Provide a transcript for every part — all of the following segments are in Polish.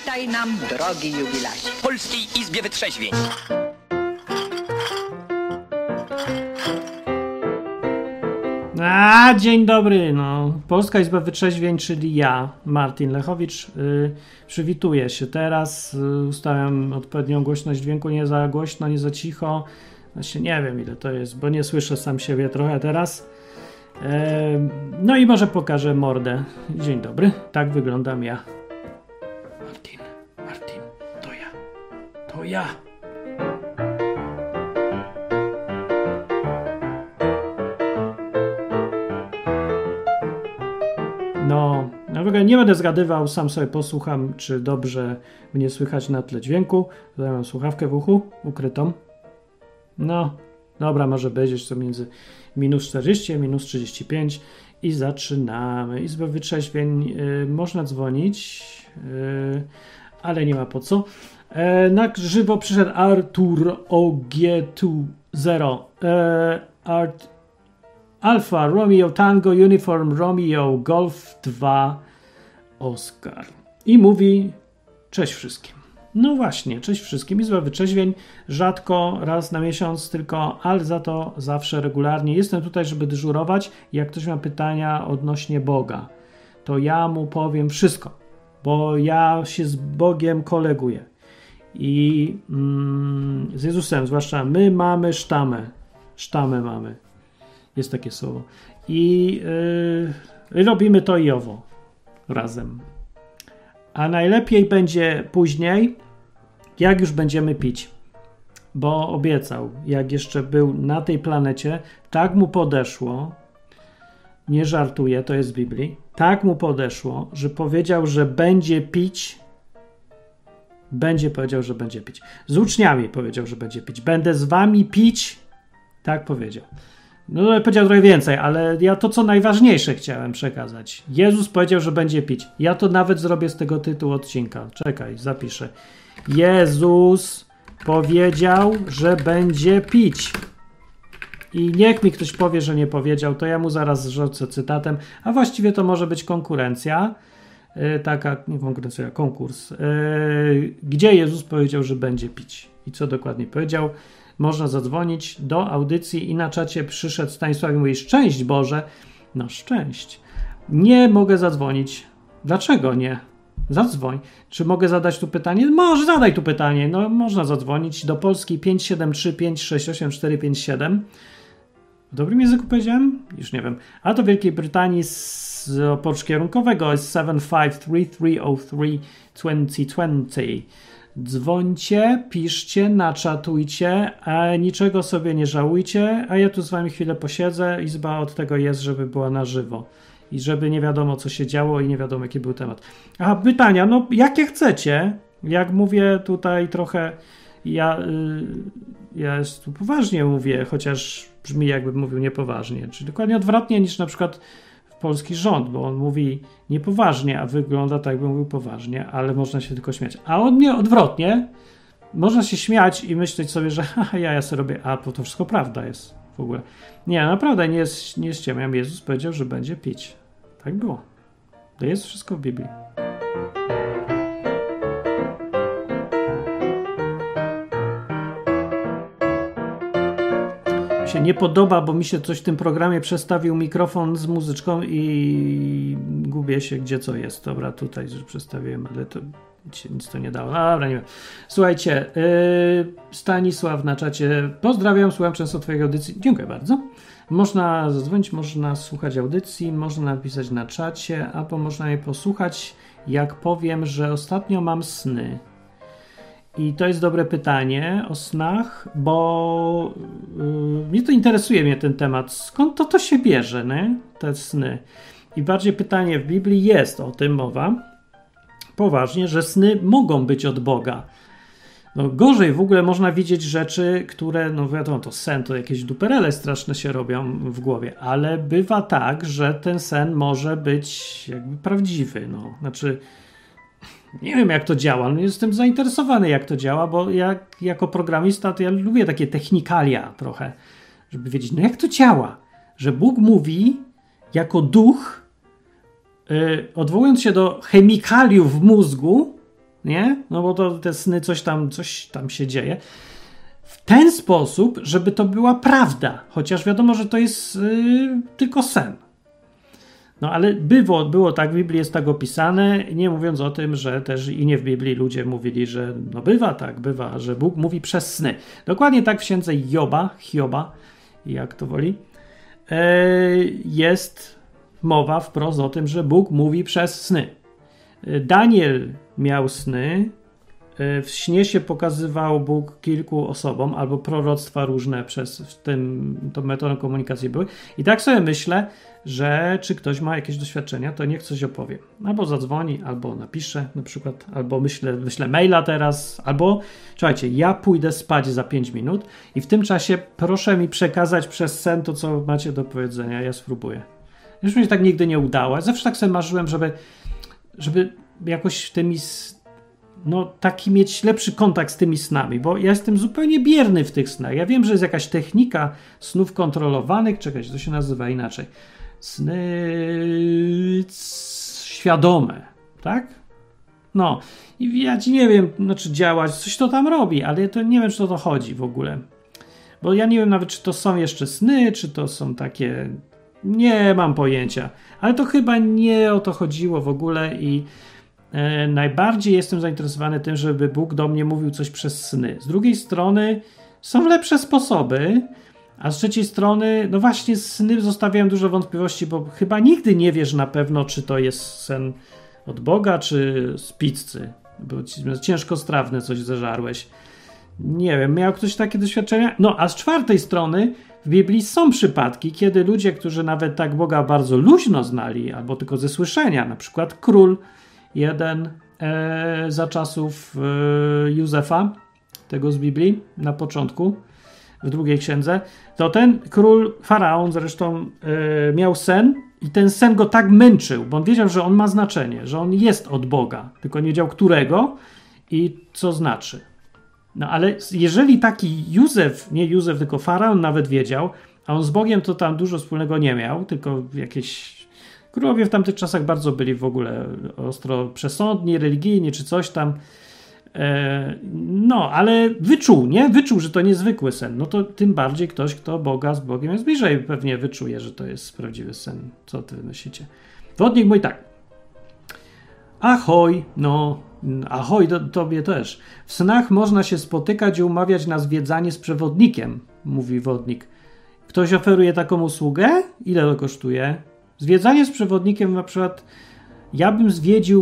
Witaj nam, drogi jubilacie. W Polskiej Izbie Wytrzeźwień. Dzień dobry, Polska Izba Wytrzeźwień, czyli ja, Martin Lechowicz, przywituję się teraz, ustawiam odpowiednią głośność dźwięku, nie za głośno, nie za cicho, właśnie nie wiem ile to jest, bo nie słyszę sam siebie trochę teraz, no i może pokażę mordę. Dzień dobry, tak wyglądam ja. Martin, to ja. Nie będę zgadywał, sam sobie posłucham, czy dobrze mnie słychać na tle dźwięku. Tutaj mam słuchawkę w uchu, ukrytą. Dobra, może być co między -40 a -35 i zaczynamy. Izba Wytrzeźwień, można dzwonić, ale nie ma po co. Na żywo przyszedł Artur OG20. Alfa Romeo Tango Uniform Romeo Golf 2 Oscar. I mówi: cześć wszystkim. No właśnie, cześć wszystkim. Izba Wytrzeźwień, rzadko, raz na miesiąc tylko, ale za to zawsze regularnie. Jestem tutaj, żeby dyżurować. Jak ktoś ma pytania odnośnie Boga, to ja mu powiem wszystko, bo ja się z Bogiem koleguję. I z Jezusem, zwłaszcza my mamy sztamę. Sztamę mamy. Jest takie słowo. I robimy to i owo razem. A najlepiej będzie później, jak już będziemy pić. Bo obiecał, jak jeszcze był na tej planecie, tak mu podeszło, nie żartuję, to jest z Biblii, tak mu podeszło, że powiedział, że będzie pić. Powiedział, że będzie pić. Z uczniami powiedział, że będzie pić. Będę z wami pić. Tak powiedział. Powiedział trochę więcej, ale ja to, co najważniejsze chciałem przekazać. Jezus powiedział, że będzie pić. Ja to nawet zrobię z tego tytułu odcinka. Czekaj, zapiszę. Jezus powiedział, że będzie pić. I niech mi ktoś powie, że nie powiedział, to ja mu zaraz rzucę cytatem. A właściwie to może być konkurencja. Nie konkurencja, konkurs. Gdzie Jezus powiedział, że będzie pić. I co dokładnie powiedział. Można zadzwonić do audycji i na czacie przyszedł Stanisław i mówi: szczęść Boże. Szczęść. Nie mogę zadzwonić. Dlaczego nie? Zadzwoń. Czy mogę zadać tu pytanie? Może zadaj tu pytanie. Można zadzwonić do Polski 573 568 457. W dobrym języku powiedziałem? Już nie wiem. A do Wielkiej Brytanii z poczkierunkowego jest 753 303 2020. Dzwońcie, piszcie, naczatujcie, a niczego sobie nie żałujcie, a ja tu z wami chwilę posiedzę. Izba od tego jest, żeby była na żywo i żeby nie wiadomo, co się działo i nie wiadomo, jaki był temat. Aha, pytania, jakie chcecie? Jak mówię tutaj trochę, ja tu poważnie mówię, chociaż brzmi, jakbym mówił niepoważnie, czyli dokładnie odwrotnie niż na przykład polski rząd, bo on mówi niepoważnie, a wygląda tak, jakby mówił poważnie, ale można się tylko śmiać. A od mnie odwrotnie, można się śmiać i myśleć sobie, że ja sobie robię, bo to wszystko prawda jest w ogóle. Nie, naprawdę nie ściemiam. Jezus powiedział, że będzie pić. Tak było. To jest wszystko w Biblii. Się nie podoba, bo mi się coś w tym programie przestawił mikrofon z muzyczką i gubię się, gdzie co jest. Dobra, tutaj przestawiłem, ale to nic to nie dało. Dobra, nie wiem. Słuchajcie, Stanisław na czacie. Pozdrawiam, słucham często twojej audycji. Dziękuję bardzo. Można zadzwonić, można słuchać audycji, można napisać na czacie, albo można je posłuchać, jak powiem, że ostatnio mam sny. I to jest dobre pytanie o snach, bo mnie to interesuje, ten temat. Skąd to się bierze, nie? Te sny. I bardziej pytanie w Biblii jest o tym mowa, poważnie, że sny mogą być od Boga. Gorzej w ogóle można widzieć rzeczy, które, wiadomo, to sen, to jakieś duperele straszne się robią w głowie, ale bywa tak, że ten sen może być jakby prawdziwy, Znaczy, nie wiem, jak to działa. Jestem zainteresowany, jak to działa, bo jako programista to ja lubię takie technikalia trochę, żeby wiedzieć, jak to działa. Że Bóg mówi jako duch, odwołując się do chemikaliów w mózgu, nie? No bo to te sny coś tam się dzieje. W ten sposób, żeby to była prawda, chociaż wiadomo, że to jest tylko sen. No ale było tak, w Biblii jest tak opisane, nie mówiąc o tym, że też i nie w Biblii ludzie mówili, że no bywa, że Bóg mówi przez sny. Dokładnie tak w księdze Hioba, jak to woli, jest mowa wprost o tym, że Bóg mówi przez sny. Daniel miał sny, w śnie się pokazywał Bóg kilku osobom, albo proroctwa różne tą metodą komunikacji były. I tak sobie myślę, że czy ktoś ma jakieś doświadczenia, to niech coś opowie. Albo zadzwoni, albo napisze na przykład, albo wyślę maila teraz, albo słuchajcie, ja pójdę spać za 5 minut i w tym czasie proszę mi przekazać przez sen to, co macie do powiedzenia. Ja spróbuję. Już mi się tak nigdy nie udało. Zawsze tak sobie marzyłem, żeby jakoś taki mieć lepszy kontakt z tymi snami, bo ja jestem zupełnie bierny w tych snach. Ja wiem, że jest jakaś technika snów kontrolowanych, czekajcie, to się nazywa inaczej. Sny świadome, tak? No i ja ci nie wiem, działać, coś to tam robi, ale to nie wiem, czy to chodzi w ogóle. Bo ja nie wiem nawet, czy to są jeszcze sny, czy to są takie... Nie mam pojęcia, ale to chyba nie o to chodziło w ogóle i najbardziej jestem zainteresowany tym, żeby Bóg do mnie mówił coś przez sny. Z drugiej strony są lepsze sposoby, a z trzeciej strony, no właśnie sny zostawiają dużo wątpliwości, bo chyba nigdy nie wiesz na pewno, czy to jest sen od Boga, czy z pizzy, bo ciężkostrawne coś zeżarłeś. Nie wiem, miał ktoś takie doświadczenia? No, a z czwartej strony w Biblii są przypadki, kiedy ludzie, którzy nawet tak Boga bardzo luźno znali, albo tylko ze słyszenia, na przykład król jeden za czasów Józefa, tego z Biblii, na początku, w drugiej księdze, to ten król, faraon zresztą miał sen i ten sen go tak męczył, bo on wiedział, że on ma znaczenie, że on jest od Boga, tylko nie wiedział którego i co znaczy. No ale jeżeli taki nie Józef, tylko faraon nawet wiedział, a on z Bogiem to tam dużo wspólnego nie miał, tylko jakieś... Królowie w tamtych czasach bardzo byli w ogóle ostro przesądni, religijni czy coś tam. No, ale wyczuł, że to niezwykły sen. No to tym bardziej ktoś, kto z Bogiem jest bliżej, pewnie wyczuje, że to jest prawdziwy sen. Co ty myślicie? Wodnik mój tak. Ahoj, ahoj tobie też. W snach można się spotykać i umawiać na zwiedzanie z przewodnikiem, mówi wodnik. Ktoś oferuje taką usługę? Ile to kosztuje? Zwiedzanie z przewodnikiem, na przykład ja bym zwiedził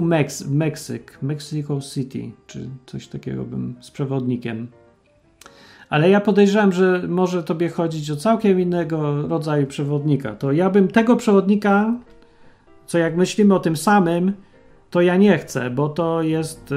Mexico City, czy coś takiego bym z przewodnikiem. Ale ja podejrzewam, że może tobie chodzić o całkiem innego rodzaju przewodnika. To ja bym tego przewodnika, co jak myślimy o tym samym, to ja nie chcę, bo to jest,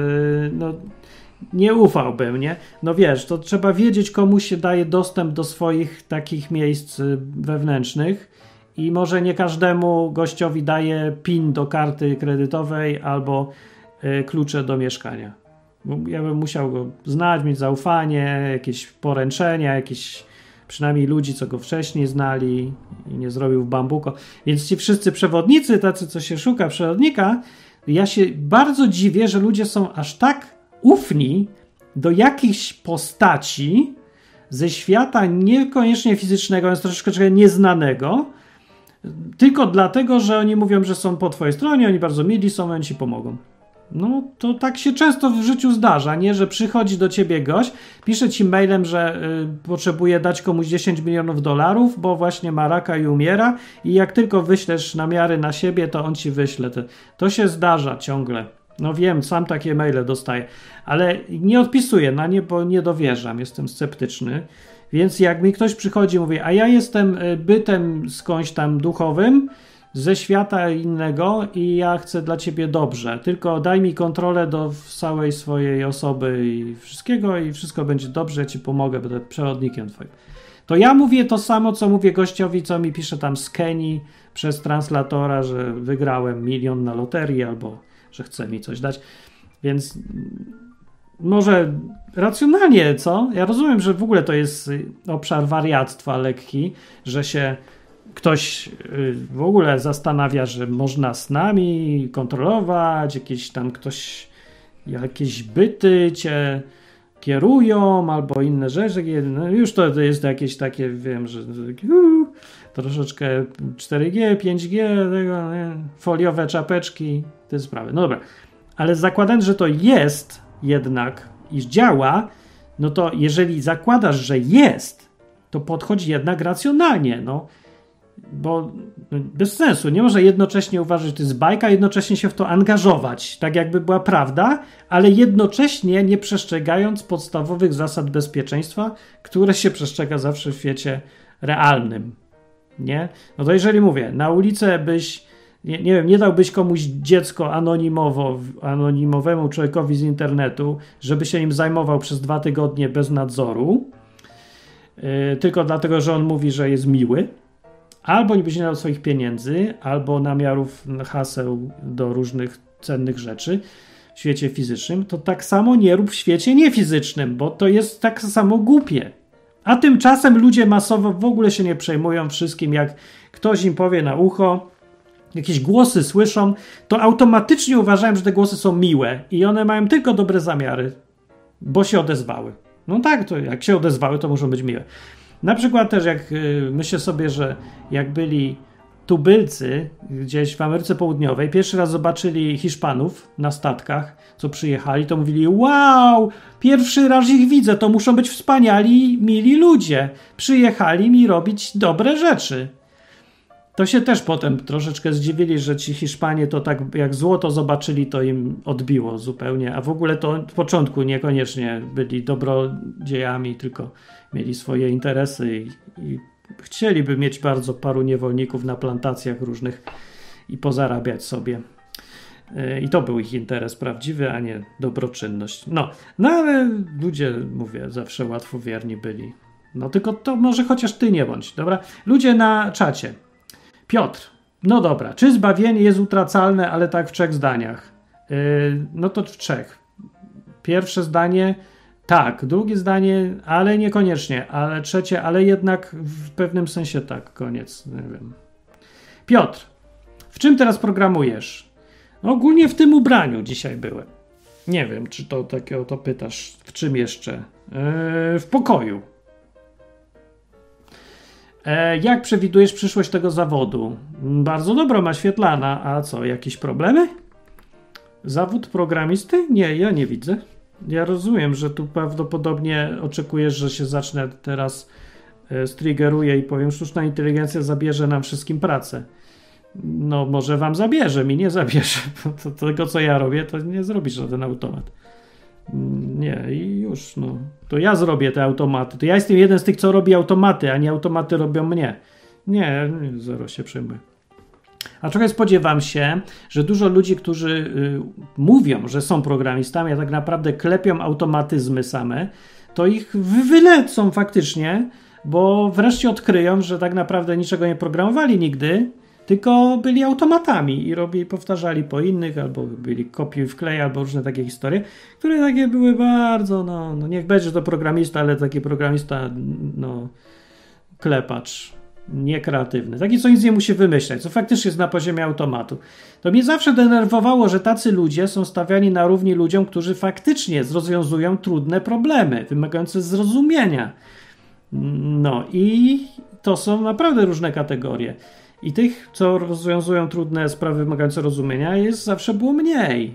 nie ufałbym, nie? No wiesz, to trzeba wiedzieć, komu się daje dostęp do swoich takich miejsc wewnętrznych i może nie każdemu gościowi daje PIN do karty kredytowej albo klucze do mieszkania. Bo ja bym musiał go znać, mieć zaufanie, jakieś poręczenia, jakieś przynajmniej ludzi, co go wcześniej znali i nie zrobił w bambuko. Więc ci wszyscy przewodnicy, tacy, co się szuka przewodnika, ja się bardzo dziwię, że ludzie są aż tak ufni do jakichś postaci ze świata niekoniecznie fizycznego, więc troszeczkę nieznanego, tylko dlatego, że oni mówią, że są po twojej stronie, oni bardzo mili są, oni ci pomogą. No to tak się często w życiu zdarza, nie? Że przychodzi do ciebie gość, pisze ci mailem, że potrzebuje dać komuś $10 milionów, bo właśnie ma raka i umiera i jak tylko wyślesz namiary na siebie, to on ci wyśle. To się zdarza ciągle. No wiem, sam takie maile dostaję, ale nie odpisuję na nie, bo nie dowierzam, jestem sceptyczny. Więc jak mi ktoś przychodzi i mówi, a ja jestem bytem skądś tam duchowym, ze świata innego i ja chcę dla ciebie dobrze, tylko daj mi kontrolę do całej swojej osoby i wszystkiego i wszystko będzie dobrze, ja ci pomogę, będę przewodnikiem twoim. To ja mówię to samo, co mówię gościowi, co mi pisze tam z Kenii przez translatora, że wygrałem 1 milion na loterii albo że chce mi coś dać. Więc może racjonalnie, co? Ja rozumiem, że w ogóle to jest obszar wariactwa lekki, że się ktoś w ogóle zastanawia, że można z nami kontrolować, jakiś tam ktoś jakieś byty cię kierują albo inne rzeczy. No już to jest jakieś takie, wiem, że troszeczkę 4G, 5G, tego, nie? Foliowe czapeczki, te sprawy. No dobra, ale zakładając, że to jest jednak i działa, no to jeżeli zakładasz, że jest, to podchodzi jednak racjonalnie, no. Bo bez sensu, nie można jednocześnie uważać, że to jest bajka, jednocześnie się w to angażować, tak jakby była prawda, ale jednocześnie nie przestrzegając podstawowych zasad bezpieczeństwa, które się przestrzega zawsze w świecie realnym, nie? No to jeżeli na ulicę byś, nie wiem, nie dałbyś komuś dziecko anonimowemu człowiekowi z internetu, żeby się nim zajmował przez 2 tygodnie bez nadzoru, tylko dlatego, że on mówi, że jest miły, albo nie byś nie dał swoich pieniędzy, albo namiarów, haseł do różnych cennych rzeczy w świecie fizycznym, to tak samo nie rób w świecie niefizycznym, bo to jest tak samo głupie. A tymczasem ludzie masowo w ogóle się nie przejmują wszystkim, jak ktoś im powie na ucho, jakieś głosy słyszą, to automatycznie uważają, że te głosy są miłe i one mają tylko dobre zamiary, bo się odezwały. No tak, to jak się odezwały, to muszą być miłe. Na przykład też jak myślę sobie, że jak byli tubylcy gdzieś w Ameryce Południowej, pierwszy raz zobaczyli Hiszpanów na statkach, co przyjechali, to mówili: wow, pierwszy raz ich widzę, to muszą być wspaniali, mili ludzie. Przyjechali mi robić dobre rzeczy. To się też potem troszeczkę zdziwili, że ci Hiszpanie to tak jak złoto zobaczyli, to im odbiło zupełnie, a w ogóle to od początku niekoniecznie byli dobrodziejami, tylko mieli swoje interesy i chcieliby mieć bardzo paru niewolników na plantacjach różnych i pozarabiać sobie. I to był ich interes prawdziwy, a nie dobroczynność. No ale ludzie, mówię, zawsze łatwowierni byli. No tylko to może chociaż ty nie bądź, dobra? Ludzie na czacie. Piotr, no dobra, czy zbawienie jest utracalne, ale tak w 3 zdaniach? No to w 3. Pierwsze zdanie, tak. Drugie zdanie, ale niekoniecznie. Ale trzecie, ale jednak w pewnym sensie tak. Koniec, nie wiem. Piotr, w czym teraz programujesz? No, ogólnie w tym ubraniu dzisiaj byłem. Nie wiem, czy to takiego to pytasz. W czym jeszcze? W pokoju. Jak przewidujesz przyszłość tego zawodu? Bardzo dobro, naświetlana. A co, jakieś problemy? Zawód programisty? Nie, ja nie widzę. Ja rozumiem, że tu prawdopodobnie oczekujesz, że się zacznę teraz striggeruję i powiem, sztuczna inteligencja zabierze nam wszystkim pracę. No może wam zabierze, mi nie zabierze. To tego, co ja robię, to nie zrobisz żaden automat. Nie, i już, no. To ja zrobię te automaty. To ja jestem jeden z tych, co robi automaty, a nie automaty robią mnie. Nie, zero się przejmuję. A trochę spodziewam się, że dużo ludzi, którzy mówią, że są programistami, a tak naprawdę klepią automatyzmy same, to ich wylecą faktycznie, bo wreszcie odkryją, że tak naprawdę niczego nie programowali nigdy, tylko byli automatami i powtarzali po innych, albo byli kopiuj wklej, albo różne takie historie, które takie były bardzo, no niech będzie to programista, ale taki programista, klepacz, niekreatywny. Taki, co nic nie musi wymyślać, co faktycznie jest na poziomie automatu. To mnie zawsze denerwowało, że tacy ludzie są stawiani na równi ludziom, którzy faktycznie rozwiązują trudne problemy, wymagające zrozumienia. No i to są naprawdę różne kategorie. I tych, co rozwiązują trudne sprawy wymagające rozumienia, zawsze było mniej.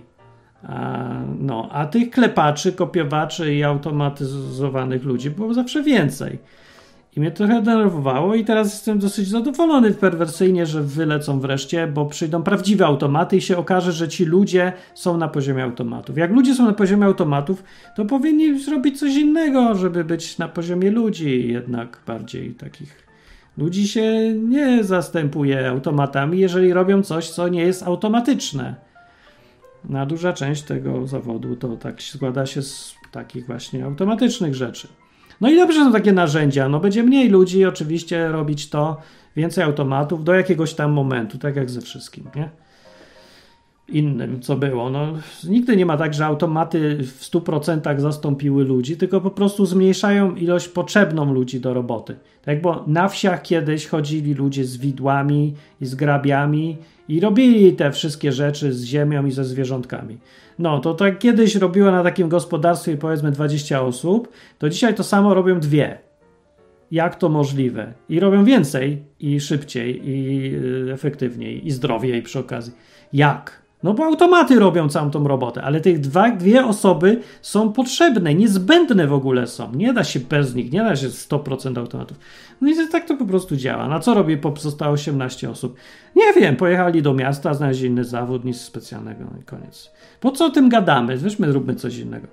A tych klepaczy, kopiowaczy i automatyzowanych ludzi było zawsze więcej. I mnie trochę denerwowało i teraz jestem dosyć zadowolony perwersyjnie, że wylecą wreszcie, bo przyjdą prawdziwe automaty i się okaże, że ci ludzie są na poziomie automatów. Jak ludzie są na poziomie automatów, to powinni zrobić coś innego, żeby być na poziomie ludzi, jednak bardziej takich. Ludzi się nie zastępuje automatami, jeżeli robią coś, co nie jest automatyczne. Duża część tego zawodu to tak składa się z takich właśnie automatycznych rzeczy. No i dobrze są takie narzędzia, będzie mniej ludzi oczywiście robić to, więcej automatów do jakiegoś tam momentu, tak jak ze wszystkim, nie? innym, co było. No, nigdy nie ma tak, że automaty w 100% zastąpiły ludzi, tylko po prostu zmniejszają ilość potrzebną ludzi do roboty. Tak, bo na wsiach kiedyś chodzili ludzie z widłami i z grabiami i robili te wszystkie rzeczy z ziemią i ze zwierzątkami. No, to tak kiedyś robiło na takim gospodarstwie powiedzmy 20 osób, to dzisiaj to samo robią 2. Jak to możliwe? I robią więcej, i szybciej, i efektywniej, i zdrowiej przy okazji. Jak? No bo automaty robią całą tą robotę, ale tych 2 osoby są potrzebne, niezbędne w ogóle są. Nie da się bez nich, nie da się 100% automatów. No i tak to po prostu działa. Na co robi pozostałe 18 osób? Nie wiem, pojechali do miasta, znaleźli inny zawód, nic specjalnego, no i koniec. Po co o tym gadamy? Weźmy, zróbmy coś innego.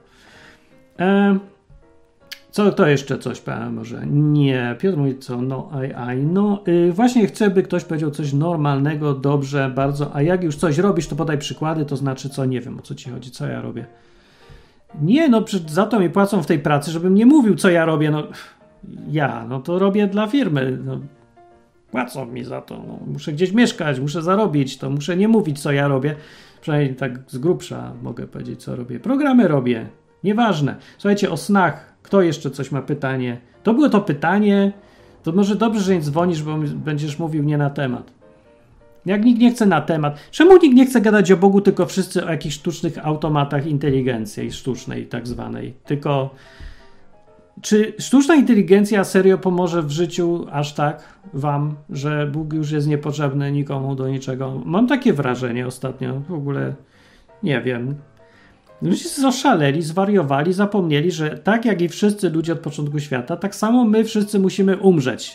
Co to jeszcze coś powiem może? Nie, Piotr mówi co? No, właśnie chcę, by ktoś powiedział coś normalnego, dobrze, bardzo, a jak już coś robisz, to podaj przykłady, to znaczy co? Nie wiem, o co ci chodzi, co ja robię. Nie, no za to mi płacą w tej pracy, żebym nie mówił, co ja robię, no to robię dla firmy, no. Płacą mi za to, no. Muszę gdzieś mieszkać, muszę zarobić, to muszę nie mówić, co ja robię, przynajmniej tak z grubsza mogę powiedzieć, co robię. Programy robię, nieważne. Słuchajcie, o snach. Kto jeszcze coś ma pytanie? To było to pytanie. To może dobrze, że nie dzwonisz, bo będziesz mówił nie na temat. Jak nikt nie chce na temat. Czemu nikt nie chce gadać o Bogu, tylko wszyscy o jakichś sztucznych automatach inteligencji sztucznej tak zwanej? Tylko czy sztuczna inteligencja serio pomoże w życiu aż tak wam, że Bóg już jest niepotrzebny nikomu do niczego? Mam takie wrażenie ostatnio. W ogóle nie wiem. Ludzie zaszaleli, zwariowali, zapomnieli, że tak jak i wszyscy ludzie od początku świata, tak samo my wszyscy musimy umrzeć.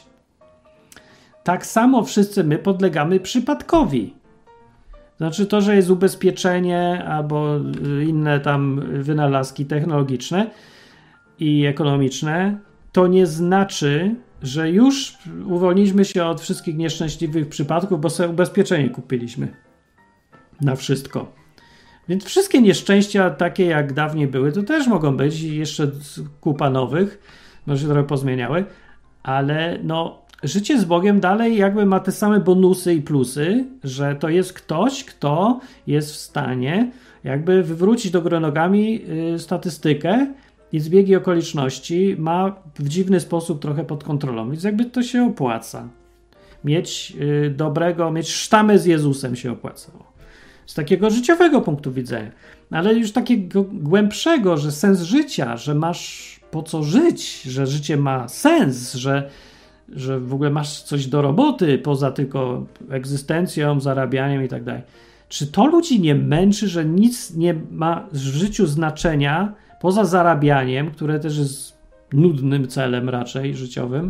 Tak samo wszyscy my podlegamy przypadkowi. Znaczy to, że jest ubezpieczenie albo inne tam wynalazki technologiczne i ekonomiczne, to nie znaczy, że już uwolniliśmy się od wszystkich nieszczęśliwych przypadków, bo sobie ubezpieczenie kupiliśmy na wszystko. Więc wszystkie nieszczęścia takie jak dawniej były, to też mogą być i jeszcze kupa nowych, może się trochę pozmieniały, ale no życie z Bogiem dalej jakby ma te same bonusy i plusy, że to jest ktoś, kto jest w stanie jakby wywrócić do góry nogami statystykę i zbiegi okoliczności ma w dziwny sposób trochę pod kontrolą, więc jakby to się opłaca. Mieć mieć sztamę z Jezusem się opłacało. Z takiego życiowego punktu widzenia, ale już takiego głębszego, że sens życia, że masz po co żyć, że życie ma sens, że w ogóle masz coś do roboty poza tylko egzystencją, zarabianiem i tak dalej. Czy to ludzi nie męczy, że nic nie ma w życiu znaczenia poza zarabianiem, które też jest nudnym celem raczej życiowym?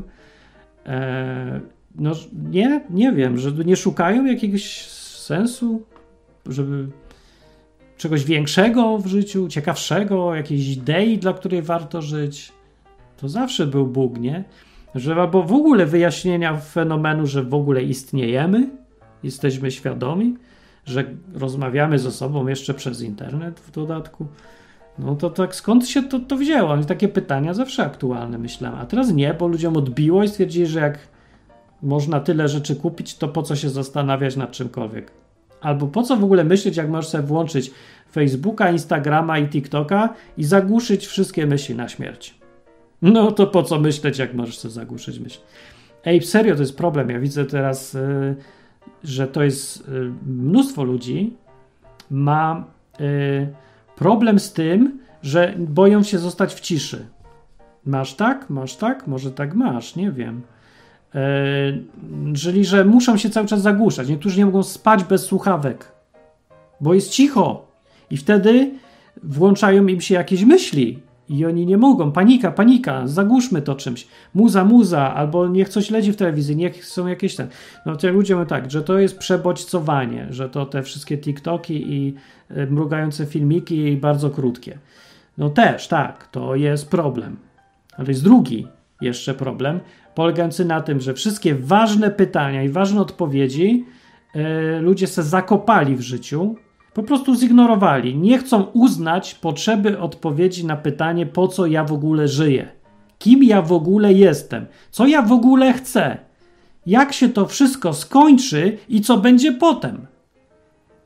No nie wiem, że nie szukają jakiegoś sensu? Żeby czegoś większego w życiu, ciekawszego, jakiejś idei, dla której warto żyć. To zawsze był Bóg, nie? Albo w ogóle wyjaśnienia fenomenu, że w ogóle istniejemy, jesteśmy świadomi, że rozmawiamy ze sobą jeszcze przez internet w dodatku. No to tak skąd się to wzięło? Takie pytania zawsze aktualne, myślałem. A teraz nie, bo ludziom odbiło i stwierdzili, że jak można tyle rzeczy kupić, to po co się zastanawiać nad czymkolwiek? Albo po co w ogóle myśleć, jak możesz sobie włączyć Facebooka, Instagrama i TikToka i zagłuszyć wszystkie myśli na śmierć? No to po co myśleć, jak możesz sobie zagłuszyć myśli? Ej, serio, to jest problem. Ja widzę teraz, że to jest mnóstwo ludzi ma problem z tym, że boją się zostać w ciszy. Masz tak? Masz tak? Może tak masz, nie wiem. Czyli, że muszą się cały czas zagłuszać. Niektórzy nie mogą spać bez słuchawek, bo jest cicho i wtedy włączają im się jakieś myśli i oni nie mogą. Panika, zagłuszmy to czymś. Muza, albo niech coś leci w telewizji, niech są jakieś ten. No to ludzie mówią tak, że to jest przebodźcowanie, że to te wszystkie TikToki i mrugające filmiki bardzo krótkie. No też, tak, to jest problem. Ale jest drugi jeszcze problem, polegający na tym, że wszystkie ważne pytania i ważne odpowiedzi ludzie se zakopali w życiu, po prostu zignorowali. Nie chcą uznać potrzeby odpowiedzi na pytanie, po co ja w ogóle żyję, kim ja w ogóle jestem, co ja w ogóle chcę, jak się to wszystko skończy i co będzie potem.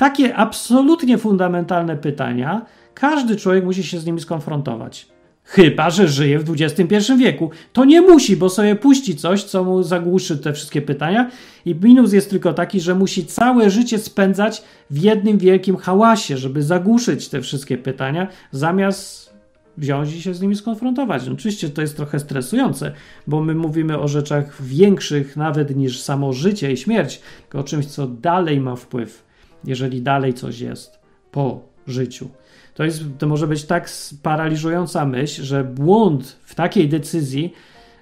takie absolutnie fundamentalne pytania, każdy człowiek musi się z nimi skonfrontować. Chyba że żyje w XXI wieku. To nie musi, bo sobie puści coś, co mu zagłuszy te wszystkie pytania i minus jest tylko taki, że musi całe życie spędzać w jednym wielkim hałasie, żeby zagłuszyć te wszystkie pytania, zamiast wziąć i się z nimi skonfrontować. Oczywiście to jest trochę stresujące, bo my mówimy o rzeczach większych nawet niż samo życie i śmierć, tylko o czymś, co dalej ma wpływ, jeżeli dalej coś jest po życiu. To może być tak paraliżująca myśl, że błąd w takiej decyzji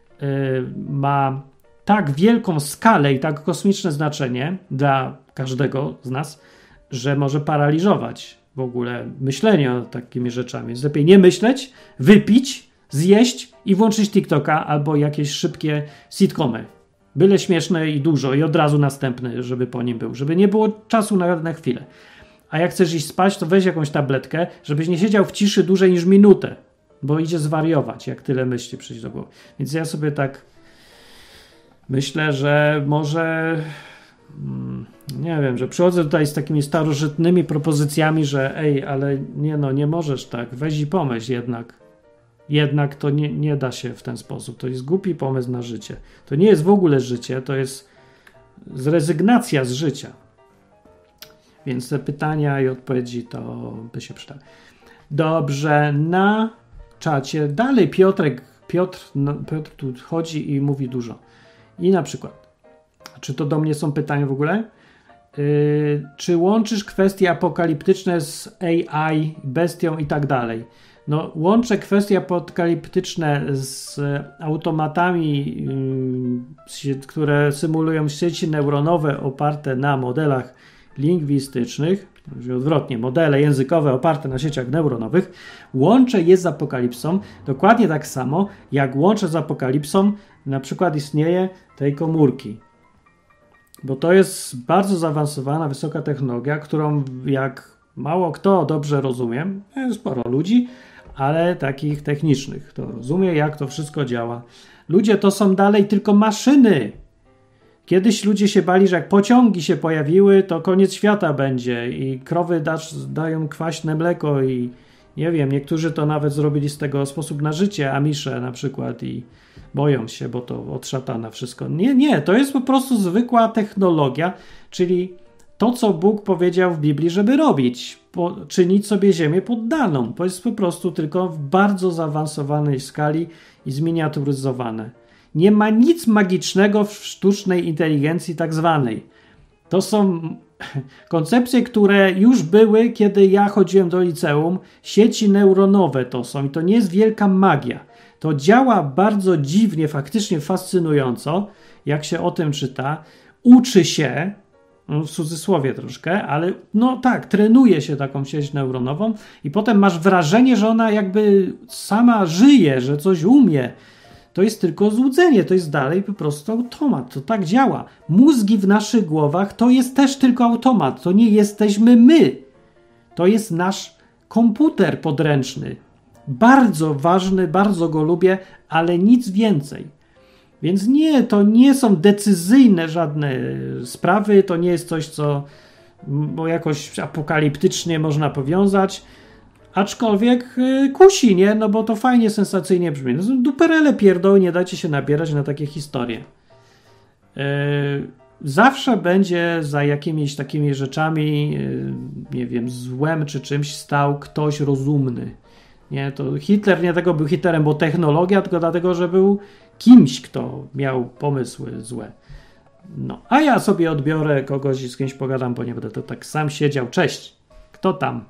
ma tak wielką skalę i tak kosmiczne znaczenie dla każdego z nas, że może paraliżować w ogóle myślenie o takimi rzeczami. Więc lepiej nie myśleć, wypić, zjeść i włączyć TikToka albo jakieś szybkie sitcomy. Byle śmieszne i dużo i od razu następny, żeby po nim był. Żeby nie było czasu na chwilę. A jak chcesz iść spać, to weź jakąś tabletkę, żebyś nie siedział w ciszy dłużej niż minutę, bo idzie zwariować, jak tyle myśli przyjdzie do głowy. Więc ja sobie tak myślę, że może nie wiem, że przychodzę tutaj z takimi starożytnymi propozycjami, że ale nie możesz tak, weź i pomyśl jednak. Jednak to nie da się w ten sposób. To jest głupi pomysł na życie. To nie jest w ogóle życie, to jest zrezygnacja z życia. Więc te pytania i odpowiedzi to by się przydały. Dobrze, na czacie dalej Piotr tu chodzi i mówi dużo. I na przykład, czy to do mnie są pytania w ogóle? Czy łączysz kwestie apokaliptyczne z AI, bestią i tak dalej? No, łączę kwestie apokaliptyczne z automatami, które symulują sieci neuronowe oparte na modelach lingwistycznych, odwrotnie, modele językowe oparte na sieciach neuronowych, łączę je z apokalipsą dokładnie tak samo, jak łączę z apokalipsą na przykład istnienie tej komórki. Bo to jest bardzo zaawansowana, wysoka technologia, którą jak mało kto dobrze rozumie, sporo ludzi, ale takich technicznych, to rozumie, jak to wszystko działa. Ludzie to są dalej tylko maszyny. Kiedyś ludzie się bali, że jak pociągi się pojawiły, to koniec świata będzie i krowy dają kwaśne mleko i nie wiem, niektórzy to nawet zrobili z tego sposób na życie, Amisze na przykład i boją się, bo to od szatana wszystko. Nie, to jest po prostu zwykła technologia, czyli to, co Bóg powiedział w Biblii, żeby robić, czynić sobie ziemię poddaną. To jest po prostu tylko w bardzo zaawansowanej skali i zminiaturyzowane. Nie ma nic magicznego w sztucznej inteligencji tak zwanej. To są koncepcje, które już były, kiedy ja chodziłem do liceum. Sieci neuronowe to są i to nie jest wielka magia. To działa bardzo dziwnie, faktycznie fascynująco, jak się o tym czyta. Uczy się, w cudzysłowie troszkę, ale no tak, trenuje się taką sieć neuronową i potem masz wrażenie, że ona jakby sama żyje, że coś umie. To jest tylko złudzenie, to jest dalej po prostu automat, to tak działa. Mózgi w naszych głowach to jest też tylko automat, to nie jesteśmy my. To jest nasz komputer podręczny. Bardzo ważny, bardzo go lubię, ale nic więcej. Więc nie, to nie są decyzyjne żadne sprawy, to nie jest coś, co jakoś apokaliptycznie można powiązać. Aczkolwiek kusi, nie? No bo to fajnie, sensacyjnie brzmi. No, duperele pierdoły, nie dajcie się nabierać na takie historie. Zawsze będzie za jakimiś takimi rzeczami, nie wiem, złem czy czymś stał ktoś rozumny. Nie, to Hitler nie tego był Hitlerem, bo technologia, tylko dlatego, że był kimś, kto miał pomysły złe. No, a ja sobie odbiorę kogoś i z kimś pogadam, bo nie będę to tak sam siedział. Cześć! Kto tam?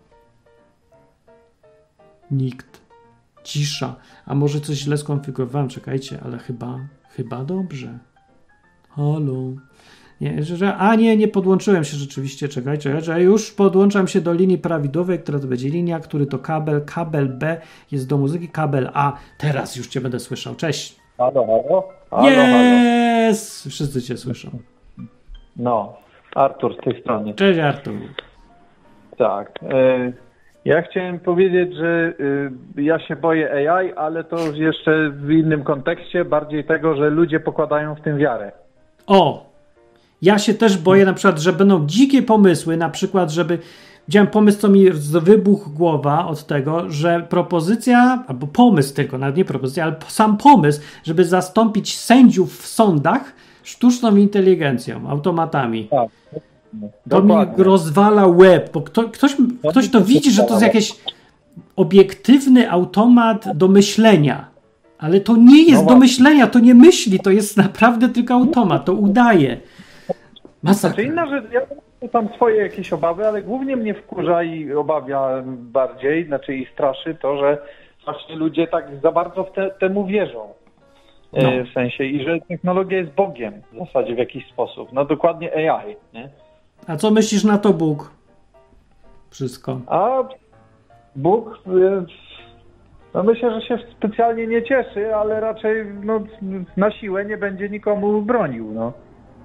Nikt. Cisza. A może coś źle skonfigurowałem? Czekajcie, ale chyba dobrze. Halo. Nie podłączyłem się rzeczywiście. Czekajcie, już podłączam się do linii prawidłowej, która to będzie linia, który to kabel B jest do muzyki, kabel A. Teraz już cię będę słyszał. Cześć. Halo. Yes! Wszyscy cię słyszą. No, Artur z tej strony. Cześć, Artur. Tak. Ja chciałem powiedzieć, że ja się boję AI, ale to jeszcze w innym kontekście, bardziej tego, że ludzie pokładają w tym wiarę. O! Ja się też boję na przykład, że będą dzikie pomysły, na przykład, żeby... Widziałem pomysł, co mi wybuchł głowa od tego, że propozycja, albo pomysł tylko, nawet nie propozycja, ale sam pomysł, żeby zastąpić sędziów w sądach sztuczną inteligencją, automatami. Tak. To mi rozwala łeb, bo ktoś to widzi, że to jest jakiś obiektywny automat do myślenia. Ale to nie jest do myślenia, to nie myśli, to jest naprawdę tylko automat, to udaje. Masakra. Znaczy inna rzecz, ja mam tam swoje jakieś obawy, ale głównie mnie wkurza i obawia bardziej, znaczy i straszy to, że właśnie ludzie tak za bardzo temu wierzą. No. W sensie, i że technologia jest Bogiem w zasadzie w jakiś sposób. No dokładnie AI, nie? A co myślisz na to Bóg? Wszystko. A Bóg, no myślę, że się specjalnie nie cieszy, ale raczej no, na siłę nie będzie nikomu bronił, no.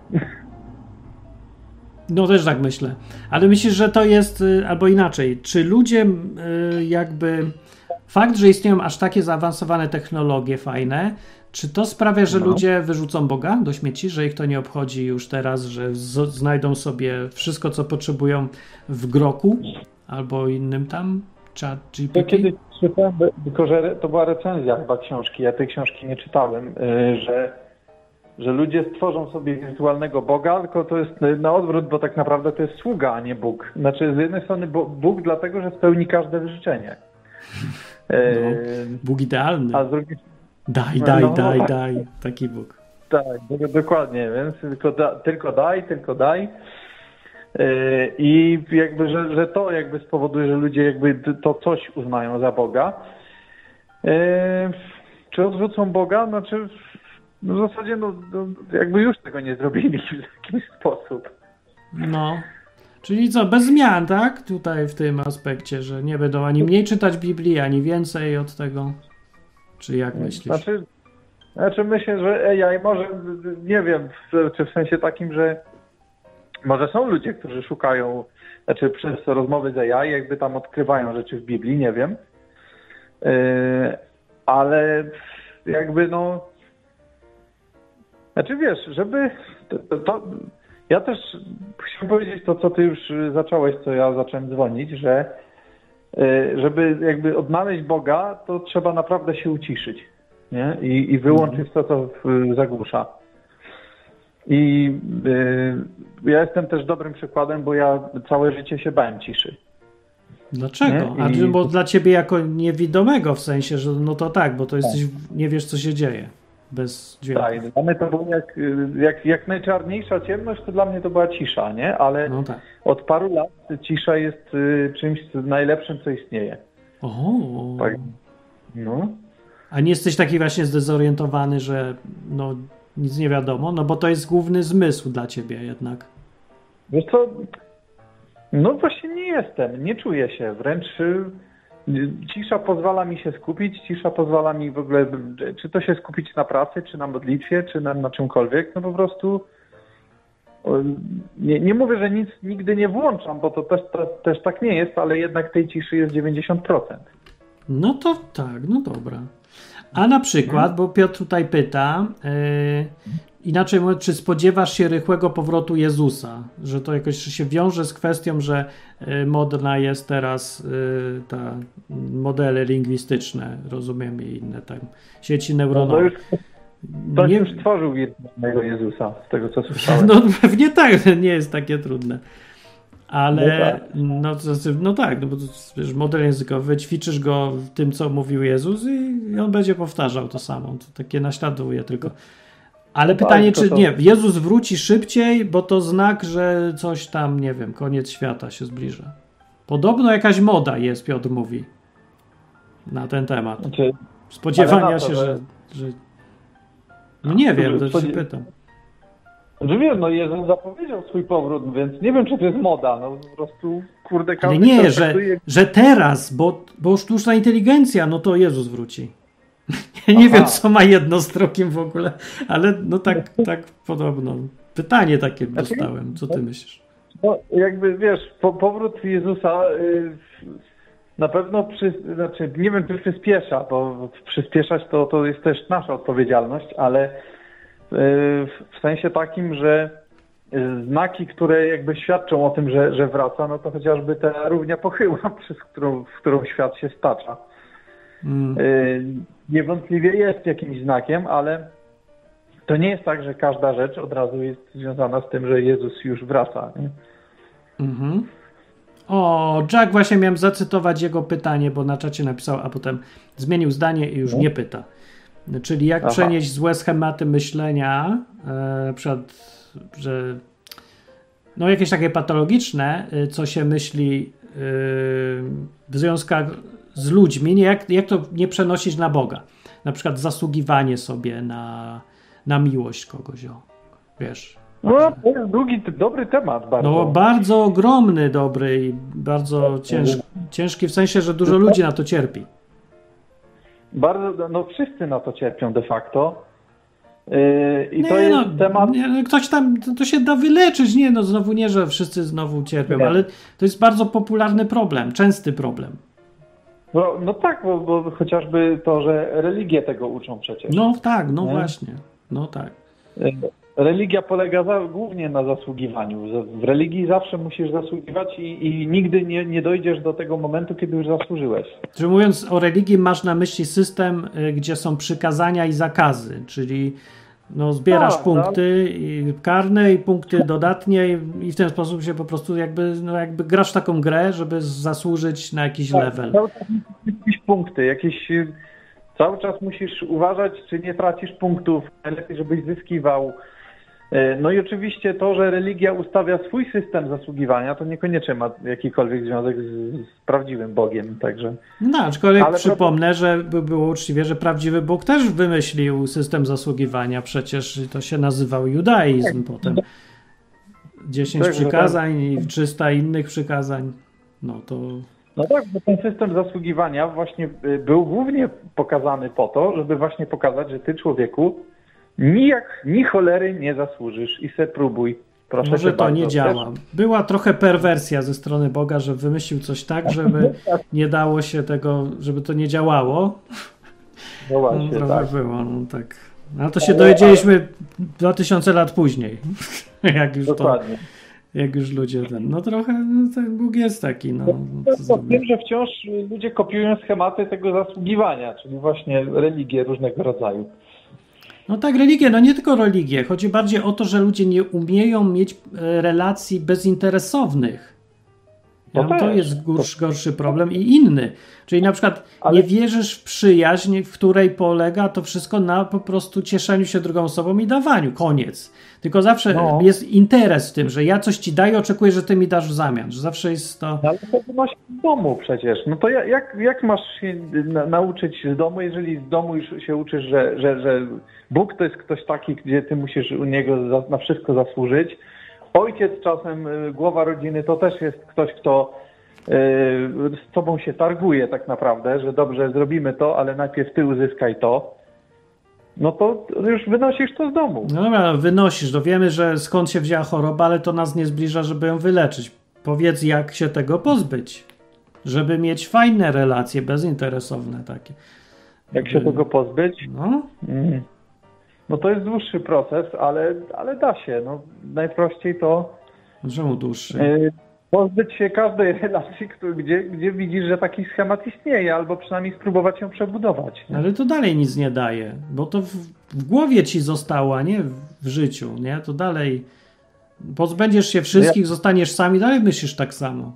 No też tak myślę. Ale myślisz, że to jest, albo inaczej, czy ludzie jakby, fakt, że istnieją aż takie zaawansowane technologie fajne, czy to sprawia, że ludzie wyrzucą Boga do śmieci, że ich to nie obchodzi już teraz, że znajdą sobie wszystko, co potrzebują w Groku albo innym tam chat GPT? Ja kiedyś czytałem, tylko że to była recenzja chyba książki, ja tej książki nie czytałem, że ludzie stworzą sobie wirtualnego Boga, tylko to jest na odwrót, bo tak naprawdę to jest sługa, a nie Bóg. Znaczy z jednej strony Bóg dlatego, że spełni każde życzenie. Bóg idealny. A z drugiej Daj. Taki Bóg. Tak, dokładnie, więc tylko daj. I jakby, że to jakby spowoduje, że ludzie jakby to coś uznają za Boga. Czy odrzucą Boga? Znaczy w zasadzie no, jakby już tego nie zrobili w jakiś sposób. No. Czyli co, bez zmian, tak? Tutaj w tym aspekcie, że nie będą ani mniej czytać Biblii, ani więcej od tego. Czy jak myślisz? Znaczy myślę, że AI może, nie wiem, czy w sensie takim, że może są ludzie, którzy szukają, znaczy przez rozmowy z AI jakby tam odkrywają rzeczy w Biblii, nie wiem. Ale jakby no... Znaczy wiesz, żeby... Ja też chciałem powiedzieć to, co ty już zacząłeś, co ja zacząłem dzwonić, że żeby jakby odnaleźć Boga, to trzeba naprawdę się uciszyć, nie? I wyłączyć to, co zagłusza. I ja jestem też dobrym przykładem, bo ja całe życie się bałem ciszy. Dlaczego? Bo dla ciebie jako niewidomego w sensie, że no to tak, bo to jesteś, nie wiesz, co się dzieje bez dźwięku. Tak, dla mnie to było jak najczarniejsza ciemność, to dla mnie to była cisza, nie? Ale no tak. Od paru lat cisza jest czymś najlepszym, co istnieje. Tak. No. A nie jesteś taki właśnie zdezorientowany, że no nic nie wiadomo? No bo to jest główny zmysł dla ciebie jednak. Wiesz co, no właśnie nie jestem, nie czuję się, wręcz cisza pozwala mi się skupić, cisza pozwala mi w ogóle, czy to się skupić na pracy, czy na modlitwie, czy na czymkolwiek, no po prostu nie mówię, że nic nigdy nie włączam, bo to też tak nie jest, ale jednak tej ciszy jest 90%. No to tak, no dobra. A na przykład, bo Piotr tutaj pyta, inaczej mówiąc, czy spodziewasz się rychłego powrotu Jezusa? Że to jakoś się wiąże z kwestią, że modna jest teraz ta modele lingwistyczne, rozumiem, i inne tam sieci neuronowe. Ktoś już stworzył wirtualnego Jezusa, z tego co słyszałem. No pewnie tak, nie jest takie trudne. Ale no tak, no bo wiesz, model językowy, ćwiczysz go w tym, co mówił Jezus i on będzie powtarzał to samo. To takie naśladuje tylko. Ale pytanie, czy nie, Jezus wróci szybciej, bo to znak, że coś tam, nie wiem, koniec świata się zbliża. Podobno jakaś moda jest, Piotr mówi, na ten temat. Spodziewania się, że... No nie wiem, to się pytam. Wiem, no Jezus zapowiedział swój powrót, więc nie wiem, czy to jest moda, no po prostu, kurde, każdy... Ale nie, że teraz, bo sztuczna inteligencja, no to Jezus wróci. Ja nie wiem, co ma jedno z drugim w ogóle, ale no tak podobno. Pytanie takie dostałem, co ty myślisz? No jakby, wiesz, powrót Jezusa na pewno, nie wiem, czy przyspiesza, bo przyspieszać to jest też nasza odpowiedzialność, ale w sensie takim, że znaki, które jakby świadczą o tym, że wraca, no to chociażby ta równia pochyła, w którą świat się stacza. Niewątpliwie jest jakimś znakiem, ale to nie jest tak, że każda rzecz od razu jest związana z tym, że Jezus już wraca. Nie? O, Jack, właśnie miałem zacytować jego pytanie, bo na czacie napisał, a potem zmienił zdanie i już nie pyta. Czyli jak przenieść złe schematy myślenia, na przykład, że no jakieś takie patologiczne, co się myśli w związkach z ludźmi, jak to nie przenosić na Boga. Na przykład zasługiwanie sobie na miłość kogoś, wiesz. No, to jest dobry temat bardzo. No, bardzo ogromny, dobry i bardzo ciężki w sensie, że dużo ludzi na to cierpi. Bardzo, no wszyscy na to cierpią de facto. I to jest temat... Ktoś tam, to się da wyleczyć, znowu nie, że wszyscy znowu cierpią, ale to jest bardzo popularny problem, częsty problem. No tak, bo chociażby to, że religie tego uczą przecież. No tak, no właśnie, no tak. Religia polega głównie na zasługiwaniu. W religii zawsze musisz zasługiwać i nigdy nie dojdziesz do tego momentu, kiedy już zasłużyłeś. Czyli mówiąc o religii, masz na myśli system, gdzie są przykazania i zakazy, czyli zbierasz punkty karne i punkty dodatnie i w ten sposób się po prostu jakby grasz w taką grę, żeby zasłużyć na jakiś level. Cały czas jakieś punkty, cały czas musisz uważać, czy nie tracisz punktów, najlepiej żebyś zyskiwał. No i oczywiście to, że religia ustawia swój system zasługiwania, to niekoniecznie ma jakikolwiek związek z prawdziwym Bogiem, także... No, aczkolwiek przypomnę, że było uczciwie, że prawdziwy Bóg też wymyślił system zasługiwania, przecież to się nazywał judaizm potem. 10 przykazań i 300 innych przykazań, no tak, bo ten system zasługiwania właśnie był głównie pokazany po to, żeby właśnie pokazać, że ty, człowieku, ni cholery nie zasłużysz i se próbuj. Proszę Może to bardzo, nie działa. Była trochę perwersja ze strony Boga, że wymyślił coś tak, żeby nie dało się tego, żeby to nie działało. No właśnie, trochę było, tak. Ale to się dowiedzieliśmy 2000 lat później. Jak już ludzie trochę ten Bóg jest taki. Wiem, że wciąż ludzie kopiują schematy tego zasługiwania, czyli właśnie religie różnego rodzaju. No tak, religie, nie tylko religie. Chodzi bardziej o to, że ludzie nie umieją mieć relacji bezinteresownych. To jest gorszy problem i inny. Czyli na przykład nie wierzysz w przyjaźń, w której polega to wszystko na po prostu cieszeniu się drugą osobą i dawaniu. Koniec. Tylko zawsze jest interes w tym, że ja coś ci daję, oczekuję, że ty mi dasz w zamian. Że zawsze jest to... Ale to wynosi z domu przecież. No to jak masz się nauczyć z domu, jeżeli z domu już się uczysz, że Bóg to jest ktoś taki, gdzie ty musisz u Niego na wszystko zasłużyć. Ojciec czasem, głowa rodziny, to też jest ktoś, kto z tobą się targuje tak naprawdę, że dobrze, zrobimy to, ale najpierw ty uzyskaj to. No to już wynosisz to z domu. No dobra, wynosisz. Wiemy, że skąd się wzięła choroba, ale to nas nie zbliża, żeby ją wyleczyć. Powiedz, jak się tego pozbyć, żeby mieć fajne relacje, bezinteresowne takie. Jak się tego pozbyć? No to jest dłuższy proces, ale da się. Najprościej to... Czemu dłuższy? Pozbyć się każdej relacji, gdzie widzisz, że taki schemat istnieje, albo przynajmniej spróbować ją przebudować. Ale to dalej nic nie daje, bo to w głowie ci zostało, a nie w życiu, nie? To dalej pozbędziesz się wszystkich, zostaniesz sami, dalej myślisz tak samo.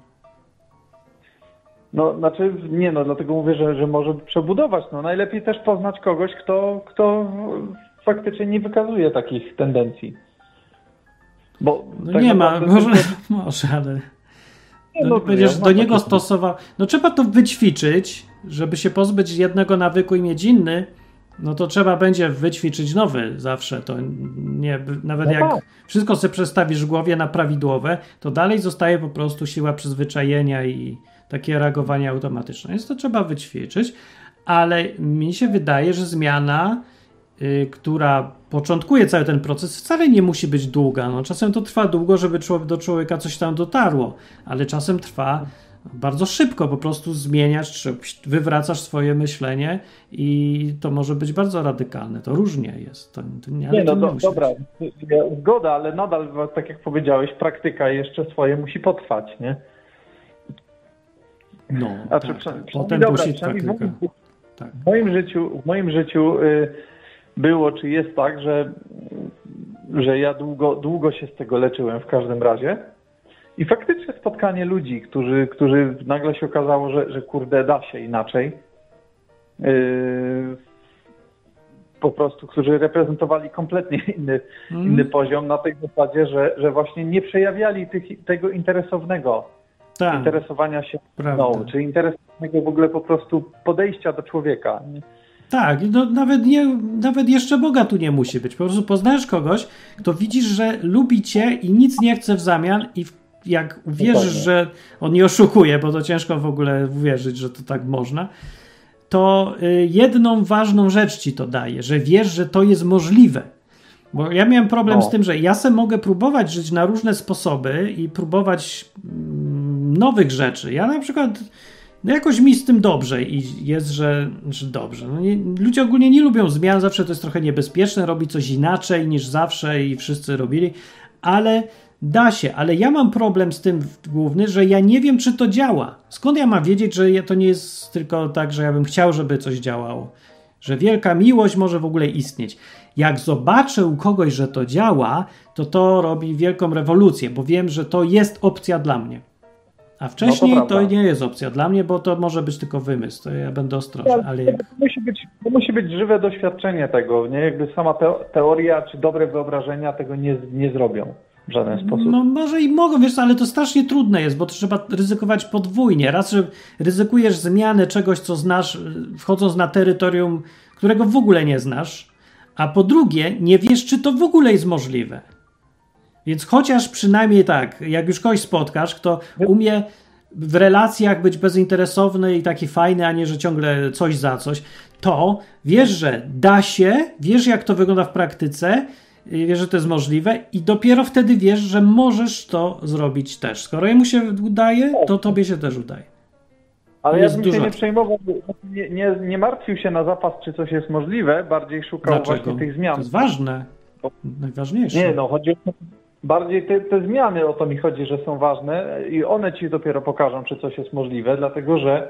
Dlatego mówię, że może przebudować. Najlepiej też poznać kogoś, kto faktycznie nie wykazuje takich tendencji. Bo nie ma, może, ale... Będziesz do niego stosował. Trzeba to wyćwiczyć, żeby się pozbyć jednego nawyku i mieć inny. To trzeba będzie wyćwiczyć nowy zawsze. To nie, nawet jak wszystko sobie przestawisz w głowie na prawidłowe, to dalej zostaje po prostu siła przyzwyczajenia i takie reagowanie automatyczne. Więc to trzeba wyćwiczyć, ale mi się wydaje, że zmiana, która początkuje cały ten proces, wcale nie musi być długa. Czasem to trwa długo, żeby do człowieka coś tam dotarło, ale czasem trwa Bardzo szybko po prostu zmieniasz, czy wywracasz swoje myślenie i to może być bardzo radykalne. To różnie jest. Dobra, zgoda, ale nadal, tak jak powiedziałeś, praktyka jeszcze swoje musi potrwać, nie? No, tak. Potem musi praktyka. W moim życiu było, czy jest tak, że ja długo się z tego leczyłem w każdym razie. I faktycznie spotkanie ludzi, którzy nagle się okazało, że kurde, da się inaczej. Po prostu, którzy reprezentowali kompletnie inny poziom na tej zasadzie, że właśnie nie przejawiali tego interesowania się mną, czy interesownego w ogóle po prostu podejścia do człowieka. Nie? Tak, no nawet jeszcze Boga tu nie musi być. Po prostu poznajesz kogoś, kto widzisz, że lubi cię i nic nie chce w zamian i jak uwierzysz, że on nie oszukuje, bo to ciężko w ogóle uwierzyć, że to tak można, to jedną ważną rzecz ci to daje, że wiesz, że to jest możliwe. Bo ja miałem problem z tym, że ja sobie mogę próbować żyć na różne sposoby i próbować nowych rzeczy. Ja na przykład jakoś mi z tym dobrze i jest, że dobrze. No ludzie ogólnie nie lubią zmian, zawsze to jest trochę niebezpieczne, robić coś inaczej niż zawsze i wszyscy robili, ale da się, ale ja mam problem z tym główny, że ja nie wiem, czy to działa. Skąd ja mam wiedzieć, że to nie jest tylko tak, że ja bym chciał, żeby coś działało? Że wielka miłość może w ogóle istnieć. Jak zobaczę u kogoś, że to działa, to robi wielką rewolucję, bo wiem, że to jest opcja dla mnie. A wcześniej to nie jest opcja dla mnie, bo to może być tylko wymysł. To ja będę ostrożny. Ale to musi być żywe doświadczenie tego. Nie? Jakby sama teoria czy dobre wyobrażenia tego nie zrobią. W żaden sposób. No może i mogą, wiesz, ale to strasznie trudne jest, bo to trzeba ryzykować podwójnie. Raz, że ryzykujesz zmianę czegoś, co znasz, wchodząc na terytorium, którego w ogóle nie znasz, a po drugie, nie wiesz, czy to w ogóle jest możliwe. Więc chociaż przynajmniej tak, jak już kogoś spotkasz, kto umie w relacjach być bezinteresowny i taki fajny, a nie, że ciągle coś za coś, to wiesz, że da się, wiesz, jak to wygląda w praktyce, wiesz, że to jest możliwe i dopiero wtedy wiesz, że możesz to zrobić też. Skoro jemu się udaje, to tobie się też udaje. Ale ja bym się nie przejmował, nie martwił się na zapas, czy coś jest możliwe, bardziej szukał właśnie tych zmian. To jest ważne, najważniejsze. Nie, chodzi o bardziej te zmiany, o to mi chodzi, że są ważne i one ci dopiero pokażą, czy coś jest możliwe, dlatego że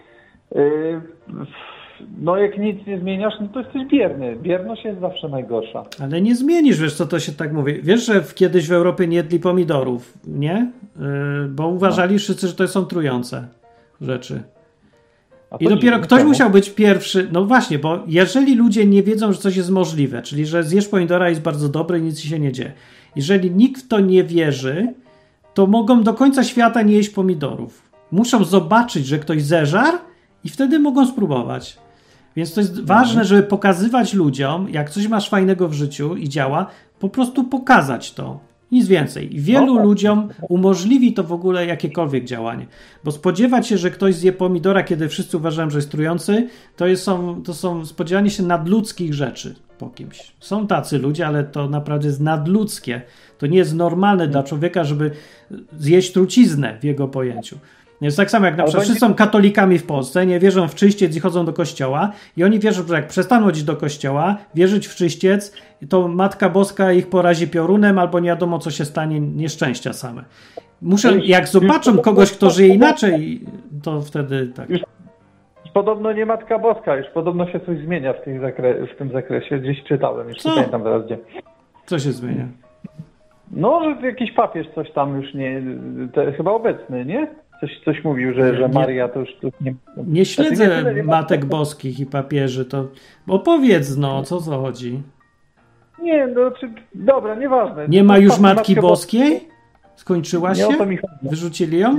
jak nic nie zmieniasz, to jesteś bierny. Bierność jest zawsze najgorsza. Ale nie zmienisz, wiesz co to się tak mówi. Wiesz, że kiedyś w Europie nie jedli pomidorów, nie? Bo uważali wszyscy, że to są trujące rzeczy. I dopiero ktoś musiał być pierwszy. No właśnie, bo jeżeli ludzie nie wiedzą, że coś jest możliwe, czyli że zjesz pomidora jest bardzo dobry i nic ci się nie dzieje. Jeżeli nikt w to nie wierzy, to mogą do końca świata nie jeść pomidorów. Muszą zobaczyć, że ktoś zeżarł i wtedy mogą spróbować. Więc to jest ważne, żeby pokazywać ludziom, jak coś masz fajnego w życiu i działa, po prostu pokazać to. Nic więcej. I wielu ludziom umożliwi to w ogóle jakiekolwiek działanie. Bo spodziewać się, że ktoś zje pomidora, kiedy wszyscy uważają, że jest trujący, to są spodziewanie się nadludzkich rzeczy po kimś. Są tacy ludzie, ale to naprawdę jest nadludzkie. To nie jest normalne dla człowieka, żeby zjeść truciznę w jego pojęciu. Jest tak samo jak na przykład wszyscy są katolikami w Polsce, nie wierzą w czyściec i chodzą do kościoła i oni wierzą, że jak przestaną chodzić do kościoła, wierzyć w czyściec, to Matka Boska ich porazi piorunem albo nie wiadomo co się stanie, nieszczęścia same. Jak zobaczą kogoś, kto żyje inaczej, to wtedy tak. Już podobno nie Matka Boska, już podobno się coś zmienia w tym zakresie. Gdzieś czytałem, już nie pamiętam teraz gdzie. Co się zmienia? Że jakiś papież coś tam już chyba obecny, nie? Coś mówił, że Maria to już nie... Nie śledzę Matek Boskich i papieży, to opowiedz, o co chodzi? Nie, dobra, nieważne. Nie ma już Matki Boskiej? Skończyła się? Nie o to mi chodzi. Wyrzucili ją?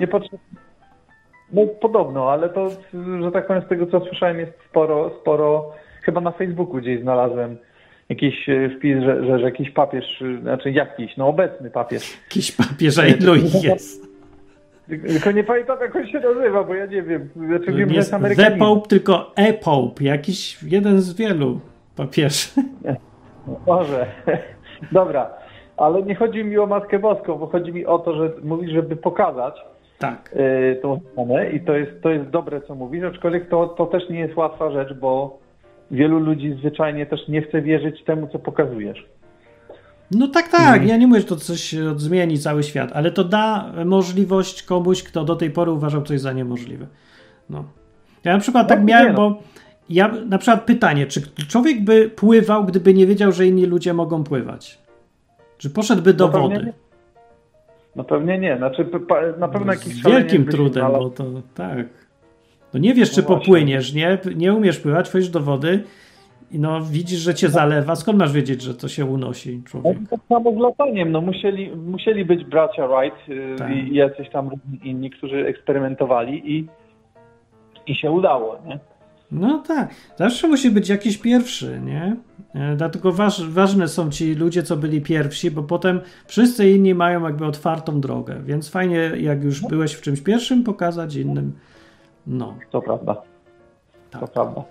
Podobno, ale to, że tak powiem, z tego co słyszałem jest sporo, chyba na Facebooku gdzieś znalazłem jakiś wpis, że jakiś papież, obecny papież. Jakiś papież, a ilu ich jest? Tylko nie pamiętam, jak on się nazywa, bo ja nie wiem. Wiem, że jest The Pope, tylko E-Pope. Jakiś jeden z wielu papieży. Może. Dobra, ale nie chodzi mi o Matkę Boską, bo chodzi mi o to, że mówisz, żeby pokazać, Tak. tą stronę i to jest dobre, co mówisz, aczkolwiek to też nie jest łatwa rzecz, bo wielu ludzi zwyczajnie też nie chce wierzyć temu, co pokazujesz. No tak, ja nie mówię, że to coś zmieni cały świat, ale to da możliwość komuś, kto do tej pory uważał coś za niemożliwe. No. Ja na przykład tak miałem, bo ja na przykład pytanie, czy człowiek by pływał, gdyby nie wiedział, że inni ludzie mogą pływać? Czy poszedłby do wody? No pewnie nie. Znaczy, na pewno jakiś z wielkim trudem, bo to tak. No nie wiesz, czy popłyniesz, nie umiesz pływać, wchodzisz do wody i no widzisz, że cię zalewa. Skąd masz wiedzieć, że to się unosi człowiek? Tak samo z lataniem. No musieli być bracia Wright tak. i jacyś tam inni, którzy eksperymentowali i się udało, nie? No tak. Zawsze musi być jakiś pierwszy, nie? Dlatego ważne są ci ludzie, co byli pierwsi, bo potem wszyscy inni mają jakby otwartą drogę, więc fajnie, jak już byłeś w czymś pierwszym, pokazać innym. No. To prawda. Tak. To prawda.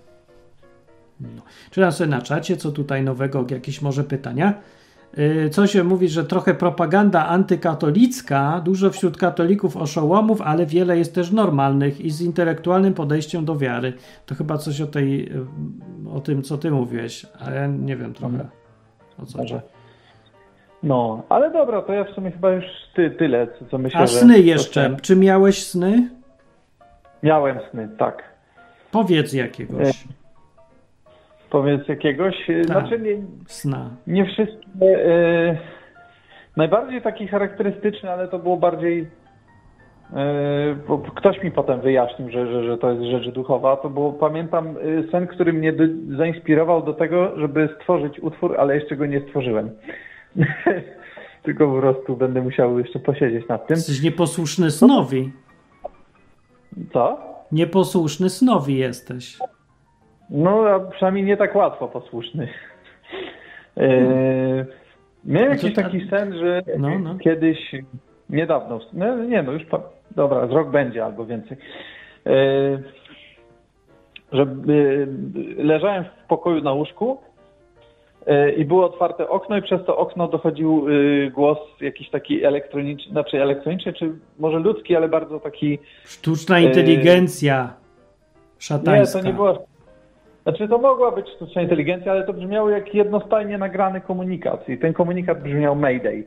No. Czytam sobie na czacie, co tutaj nowego, jakieś może pytania. Coś mówi, że trochę propaganda antykatolicka, dużo wśród katolików oszołomów, ale wiele jest też normalnych i z intelektualnym podejściem do wiary. To chyba coś o tym, co ty mówiłeś, ale ja nie wiem trochę o co. Może. No, ale dobra, to ja w sumie chyba już tyle, co myślę, a sny jeszcze. Czy miałeś sny? Miałem sny, tak. Powiedz jakiegoś. Powiedz jakiegoś? Znaczy sna. Nie wszystkie. Najbardziej taki charakterystyczny, ale to było bardziej. Bo ktoś mi potem wyjaśnił, że to jest rzecz duchowa. To było, pamiętam, sen, który mnie zainspirował do tego, żeby stworzyć utwór, ale jeszcze go nie stworzyłem. Tylko po prostu będę musiał jeszcze posiedzieć nad tym. Jesteś nieposłuszny snowi. Co? Nieposłuszny snowi jesteś. No, a przynajmniej nie tak łatwo posłuszny. Miałem jakiś taki sen, że kiedyś, niedawno, już, dobra, z rok będzie albo więcej, że leżałem w pokoju na łóżku i było otwarte okno i przez to okno dochodził głos jakiś taki elektroniczny, czy może ludzki, ale bardzo taki... Sztuczna inteligencja szatańska. Nie, to nie było... Znaczy to mogła być sztuczna inteligencja, ale to brzmiało jak jednostajnie nagrany komunikat i ten komunikat brzmiał Mayday.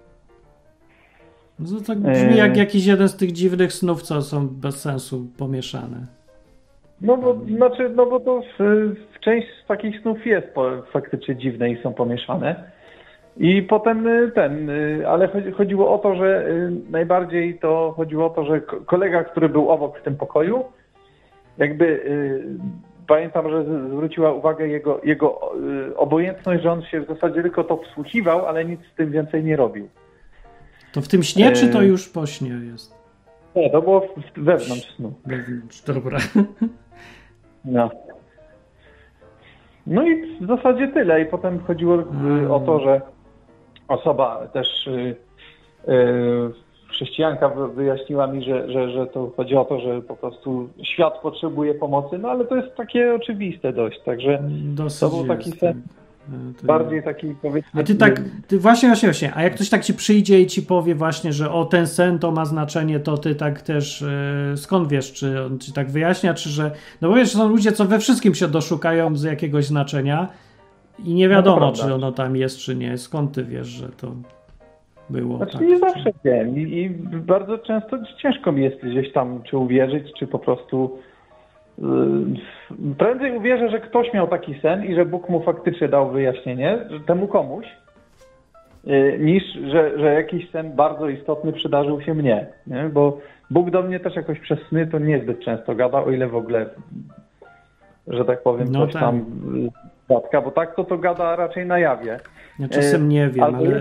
No to tak brzmi jak jakiś jeden z tych dziwnych snów, co są bez sensu pomieszane. No bo to część z takich snów jest faktycznie dziwne i są pomieszane. I potem ale chodziło o to, że najbardziej to chodziło o to, że kolega, który był obok w tym pokoju, jakby pamiętam, że zwróciła uwagę jego obojętność, że on się w zasadzie tylko to wsłuchiwał, ale nic z tym więcej nie robił. To w tym śnie, czy to już po śnie jest? Nie, to było wewnątrz snu. Wewnątrz, dobra. No i w zasadzie tyle. I potem chodziło o to, że osoba też chrześcijanka wyjaśniła mi, że to chodzi o to, że po prostu świat potrzebuje pomocy, no ale to jest takie oczywiste dość, także dosyć to był taki sen, bardziej taki, powiedzmy... A ty właśnie, a jak ktoś tak ci przyjdzie i ci powie właśnie, że ten sen to ma znaczenie, to ty tak też, skąd wiesz, czy on ci tak wyjaśnia, czy że, no bo wiesz, są ludzie, co we wszystkim się doszukają z jakiegoś znaczenia i nie wiadomo, czy ono tam jest, czy nie, skąd ty wiesz, że to było. Znaczy tak, nie zawsze wiem i bardzo często ciężko mi jest gdzieś tam, czy uwierzyć, czy po prostu prędzej uwierzę, że ktoś miał taki sen i że Bóg mu faktycznie dał wyjaśnienie temu komuś, niż że jakiś sen bardzo istotny przydarzył się mnie, nie? Bo Bóg do mnie też jakoś przez sny to niezbyt często gada, o ile w ogóle, że tak powiem, coś tam gadka, bo tak to gada raczej na jawie. Ja czasem nie wiem, ale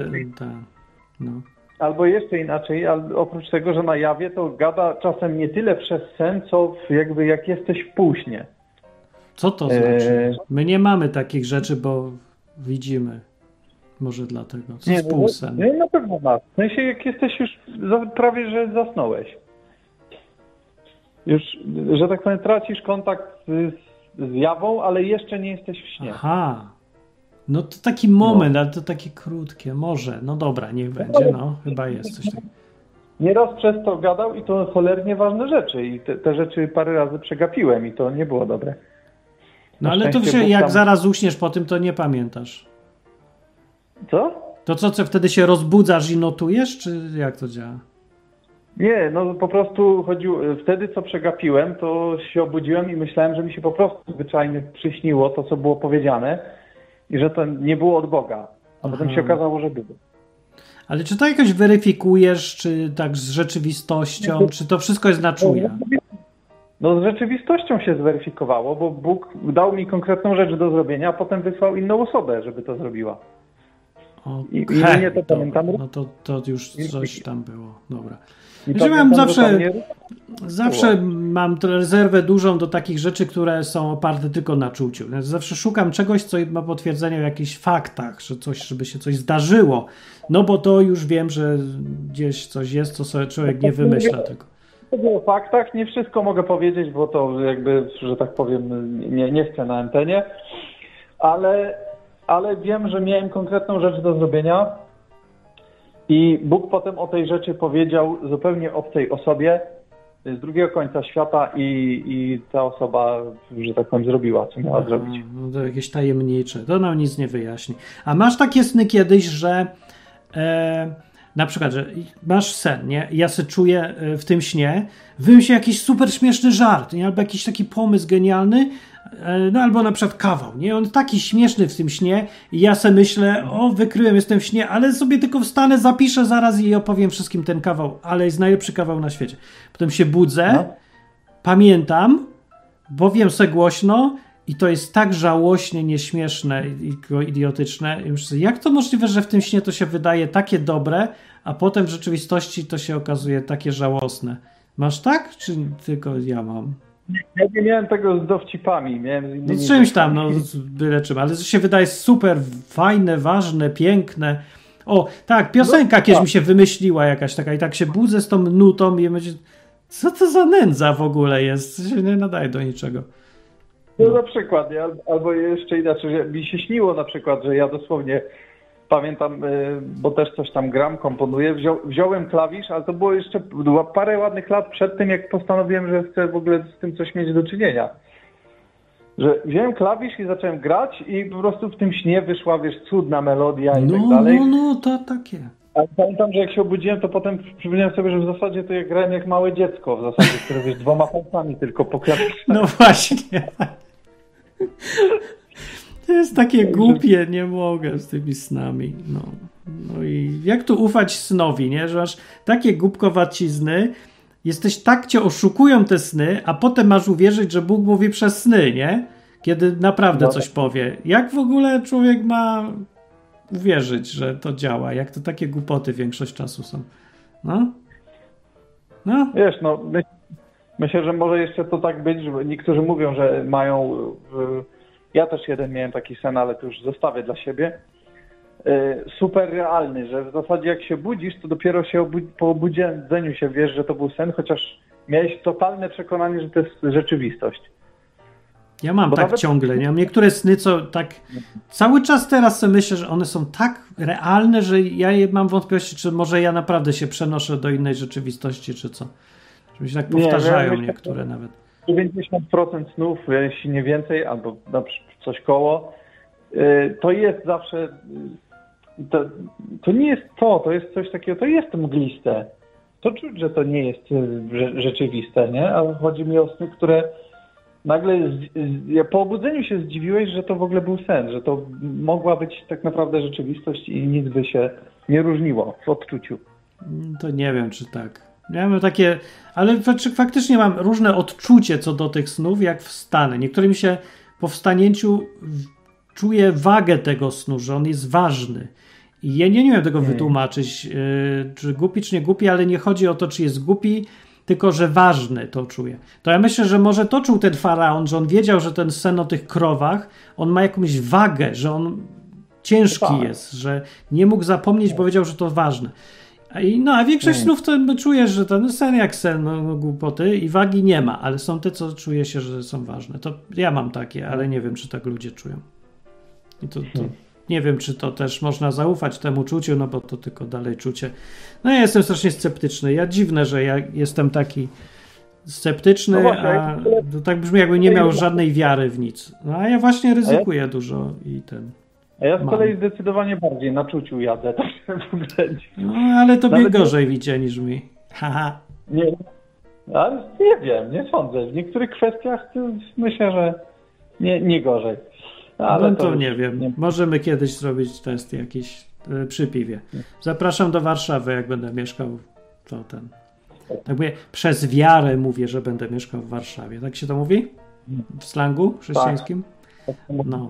Albo jeszcze inaczej, oprócz tego, że na jawie to gada czasem nie tyle przez sen, co jakby jak jesteś w półśnie. Co to znaczy? My nie mamy takich rzeczy, bo widzimy. Może dlatego. Co jest półsen? Nie, na pewno masz. W sensie jak jesteś już prawie, że zasnąłeś. Już, że tak powiem, tracisz kontakt z jawą, ale jeszcze nie jesteś w śnie. Aha. No to taki moment, ale to takie krótkie. Może. No dobra, niech będzie. No, chyba jest coś takiego. nieraz przez to gadał i to cholernie ważne rzeczy. I te rzeczy parę razy przegapiłem i to nie było dobre. No Na ale to szczęście Bóg jak tam- zaraz uśniesz po tym, to nie pamiętasz. Co? To co, wtedy się rozbudzasz i notujesz, czy jak to działa? Nie, no po prostu chodziło, wtedy co przegapiłem, to się obudziłem i myślałem, że mi się po prostu zwyczajnie przyśniło to, co było powiedziane i że to nie było od Boga. A potem się okazało, że było. Ale czy to jakoś weryfikujesz, czy tak z rzeczywistością, czy to wszystko jest na czuja? No z rzeczywistością się zweryfikowało, bo Bóg dał mi konkretną rzecz do zrobienia, a potem wysłał inną osobę, żeby to zrobiła. I nie to dobra. pamiętam. No to już coś tam było. Dobra. I Znaczy, pamiętam, że tam nie- Zawsze mam rezerwę dużą do takich rzeczy, które są oparte tylko na czuciu. Zawsze szukam czegoś, co ma potwierdzenie w jakichś faktach, że żeby się coś zdarzyło. No bo to już wiem, że gdzieś coś jest, co sobie człowiek nie wymyśla tego. O faktach nie wszystko mogę powiedzieć, bo to jakby, że tak powiem, nie chcę na antenie, ale wiem, że miałem konkretną rzecz do zrobienia i Bóg potem o tej rzeczy powiedział zupełnie obcej osobie z drugiego końca świata i ta osoba, że tak powiem, zrobiła, co miała zrobić. No to jakieś tajemnicze, to nam nic nie wyjaśni. A masz takie sny kiedyś, że na przykład, że masz sen, nie? Ja se czuję w tym śnie, wymyśl jakiś super śmieszny żart, nie? Albo jakiś taki pomysł genialny, no albo na przykład kawał, nie? On taki śmieszny w tym śnie i ja se myślę, o wykryłem, jestem w śnie, ale sobie tylko wstanę, zapiszę zaraz i opowiem wszystkim ten kawał, ale jest najlepszy kawał na świecie. Potem się budzę, pamiętam, bo wiem se głośno i to jest tak żałośnie, nieśmieszne i idiotyczne. I myślę, jak to możliwe, że w tym śnie to się wydaje takie dobre, a potem w rzeczywistości to się okazuje takie żałosne. Masz tak? Czy tylko ja mam? Ja nie miałem tego z dowcipami, miałem z No innymi z czymś tam, rzeczami. no byle czym, ale to się wydaje super fajne, ważne, piękne. O, tak, piosenka kiedyś mi się wymyśliła jakaś taka i tak się budzę z tą nutą i myślę, co to za nędza w ogóle jest? To się nie nadaje do niczego. No na przykład, albo jeszcze inaczej, że mi się śniło na przykład, że ja dosłownie pamiętam, bo też coś tam gram, komponuję, wziąłem klawisz, ale to było parę ładnych lat przed tym, jak postanowiłem, że chcę w ogóle z tym coś mieć do czynienia. Że wziąłem klawisz i zacząłem grać i po prostu w tym śnie wyszła, wiesz, cudna melodia i tak dalej. No, to takie. A pamiętam, że jak się obudziłem, to potem przypomniałem sobie, że w zasadzie to jak grałem jak małe dziecko, w zasadzie, które wiesz, 2 palcami tylko po klawiszach. No właśnie. To jest takie głupie, nie mogę z tymi snami. No i jak tu ufać snowi, nie? Że masz takie głupkowacizny, tak cię oszukują te sny, a potem masz uwierzyć, że Bóg mówi przez sny, nie? Kiedy naprawdę coś powie. Jak w ogóle człowiek ma uwierzyć, że to działa? Jak to takie głupoty większość czasu są? No. Wiesz, myślę, że może jeszcze to tak być, że niektórzy mówią, że mają... Ja też jeden miałem taki sen, ale to już zostawię dla siebie. Super realny, że w zasadzie jak się budzisz, to dopiero się po obudzeniu się wiesz, że to był sen, chociaż miałeś totalne przekonanie, że to jest rzeczywistość. Ja mam tak nawet... ciągle, nie? Mam niektóre sny, co tak cały czas teraz sobie myślę, że one są tak realne, że ja mam wątpliwości, czy może ja naprawdę się przenoszę do innej rzeczywistości, czy co. Że mi się tak powtarzają niektóre nawet. 90% snów, jeśli nie więcej, albo coś koło, to jest zawsze, to nie jest to jest coś takiego, to jest mgliste. To czuć, że to nie jest rzeczywiste, nie? Ale chodzi mi o sny, które nagle po obudzeniu się zdziwiłeś, że to w ogóle był sen, że to mogła być tak naprawdę rzeczywistość i nic by się nie różniło w odczuciu. To nie wiem, czy tak. Ja mam takie, ale faktycznie mam różne odczucie co do tych snów, jak wstanę. Niektórym się po wstanięciu czuje wagę tego snu, że on jest ważny. I ja nie wiem tego wytłumaczyć, czy głupi, czy nie głupi, ale nie chodzi o to, czy jest głupi, tylko że ważny to czuje. To ja myślę, że może to czuł ten faraon, że on wiedział, że ten sen o tych krowach, on ma jakąś wagę, że on ciężki jest, że nie mógł zapomnieć, bo wiedział, że to ważne. A większość snów to czujesz, że ten sen jak sen, głupoty i wagi nie ma, ale są te, co czuje się, że są ważne. To ja mam takie, ale nie wiem, czy tak ludzie czują. I to Nie wiem, czy to też można zaufać temu czuciu, no bo to tylko dalej czucie. No ja jestem strasznie sceptyczny. Dziwne, że ja jestem taki sceptyczny, No właśnie, a to tak brzmi, jakbym nie miał żadnej wiary w nic. No a ja właśnie ryzykuję dużo i ten... A ja z kolei zdecydowanie bardziej na czuciu jadę. No ale tobie Nawet gorzej widzę niż mi. Haha. Nie, ale nie wiem, nie sądzę. W niektórych kwestiach to myślę, że nie gorzej. Ale No to nie wiem. Nie. Możemy kiedyś zrobić test jakiś przy piwie. Zapraszam do Warszawy, jak będę mieszkał. To ten. Tak mówię, przez wiarę mówię, że będę mieszkał w Warszawie. Tak się to mówi? W slangu chrześcijańskim? Tak. No.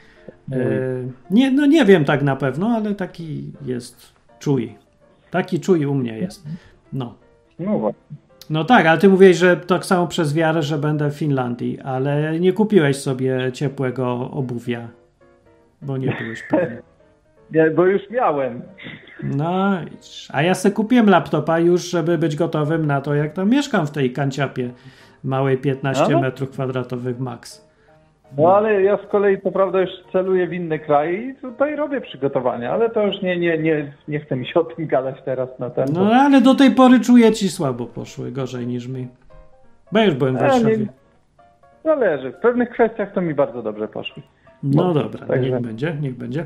Nie wiem tak na pewno, ale taki jest czuj. Taki czuj u mnie jest. No. No właśnie. No tak, ale ty mówiłeś, że tak samo przez wiarę, że będę w Finlandii, ale nie kupiłeś sobie ciepłego obuwia, bo nie byłeś pewny. Nie, bo już miałem. No, a ja sobie kupiłem laptopa już, żeby być gotowym na to, jak tam mieszkam w tej kanciapie małej 15 metrów kwadratowych max. No ale ja z kolei to prawda już celuję w inny kraj i tutaj robię przygotowania, ale to już nie chcę mi się o tym gadać teraz na ten. No ale do tej pory czuję ci słabo poszły, gorzej niż mi. Bo ja już byłem w Warszawie. Zależy. W pewnych kwestiach to mi bardzo dobrze poszły. No dobra, także... niech będzie.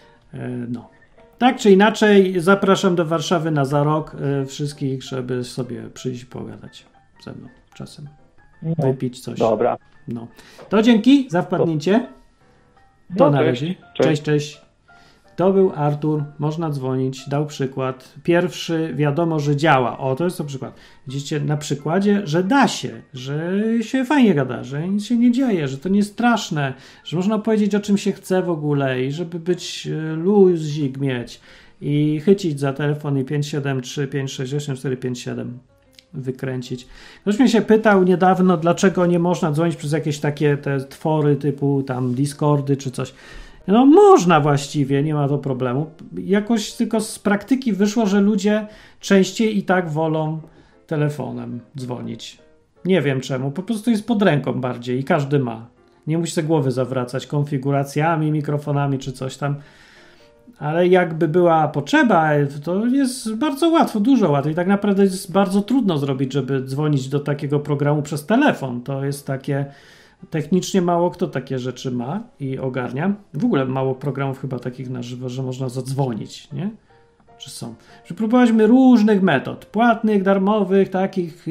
No. Tak czy inaczej, zapraszam do Warszawy na za rok wszystkich, żeby sobie przyjść pogadać ze mną czasem. Wypić coś. Dobra. No. To dzięki za wpadnięcie. To na razie. Cześć. To był Artur. Można dzwonić. Dał przykład. Pierwszy wiadomo, że działa. O, to jest to przykład. Widzicie na przykładzie, że da się, że się fajnie gada, że nic się nie dzieje, że to nie straszne, że można powiedzieć o czym się chce w ogóle i żeby być luzik mieć i chycić za telefon i 573 568 457 wykręcić. Ktoś mnie się pytał niedawno, dlaczego nie można dzwonić przez jakieś takie te twory typu tam Discordy czy coś. No można właściwie, nie ma to problemu. Jakoś tylko z praktyki wyszło, że ludzie częściej i tak wolą telefonem dzwonić. Nie wiem czemu, po prostu jest pod ręką bardziej i każdy ma. Nie musi sobie głowy zawracać konfiguracjami, mikrofonami czy coś tam. Ale jakby była potrzeba, to jest bardzo łatwo, dużo łatwiej. Tak naprawdę jest bardzo trudno zrobić, żeby dzwonić do takiego programu przez telefon. To jest takie... Technicznie mało kto takie rzeczy ma i ogarnia. W ogóle mało programów chyba takich na żywo, że można zadzwonić, nie? Czy są? Próbowaliśmy różnych metod. Płatnych, darmowych, takich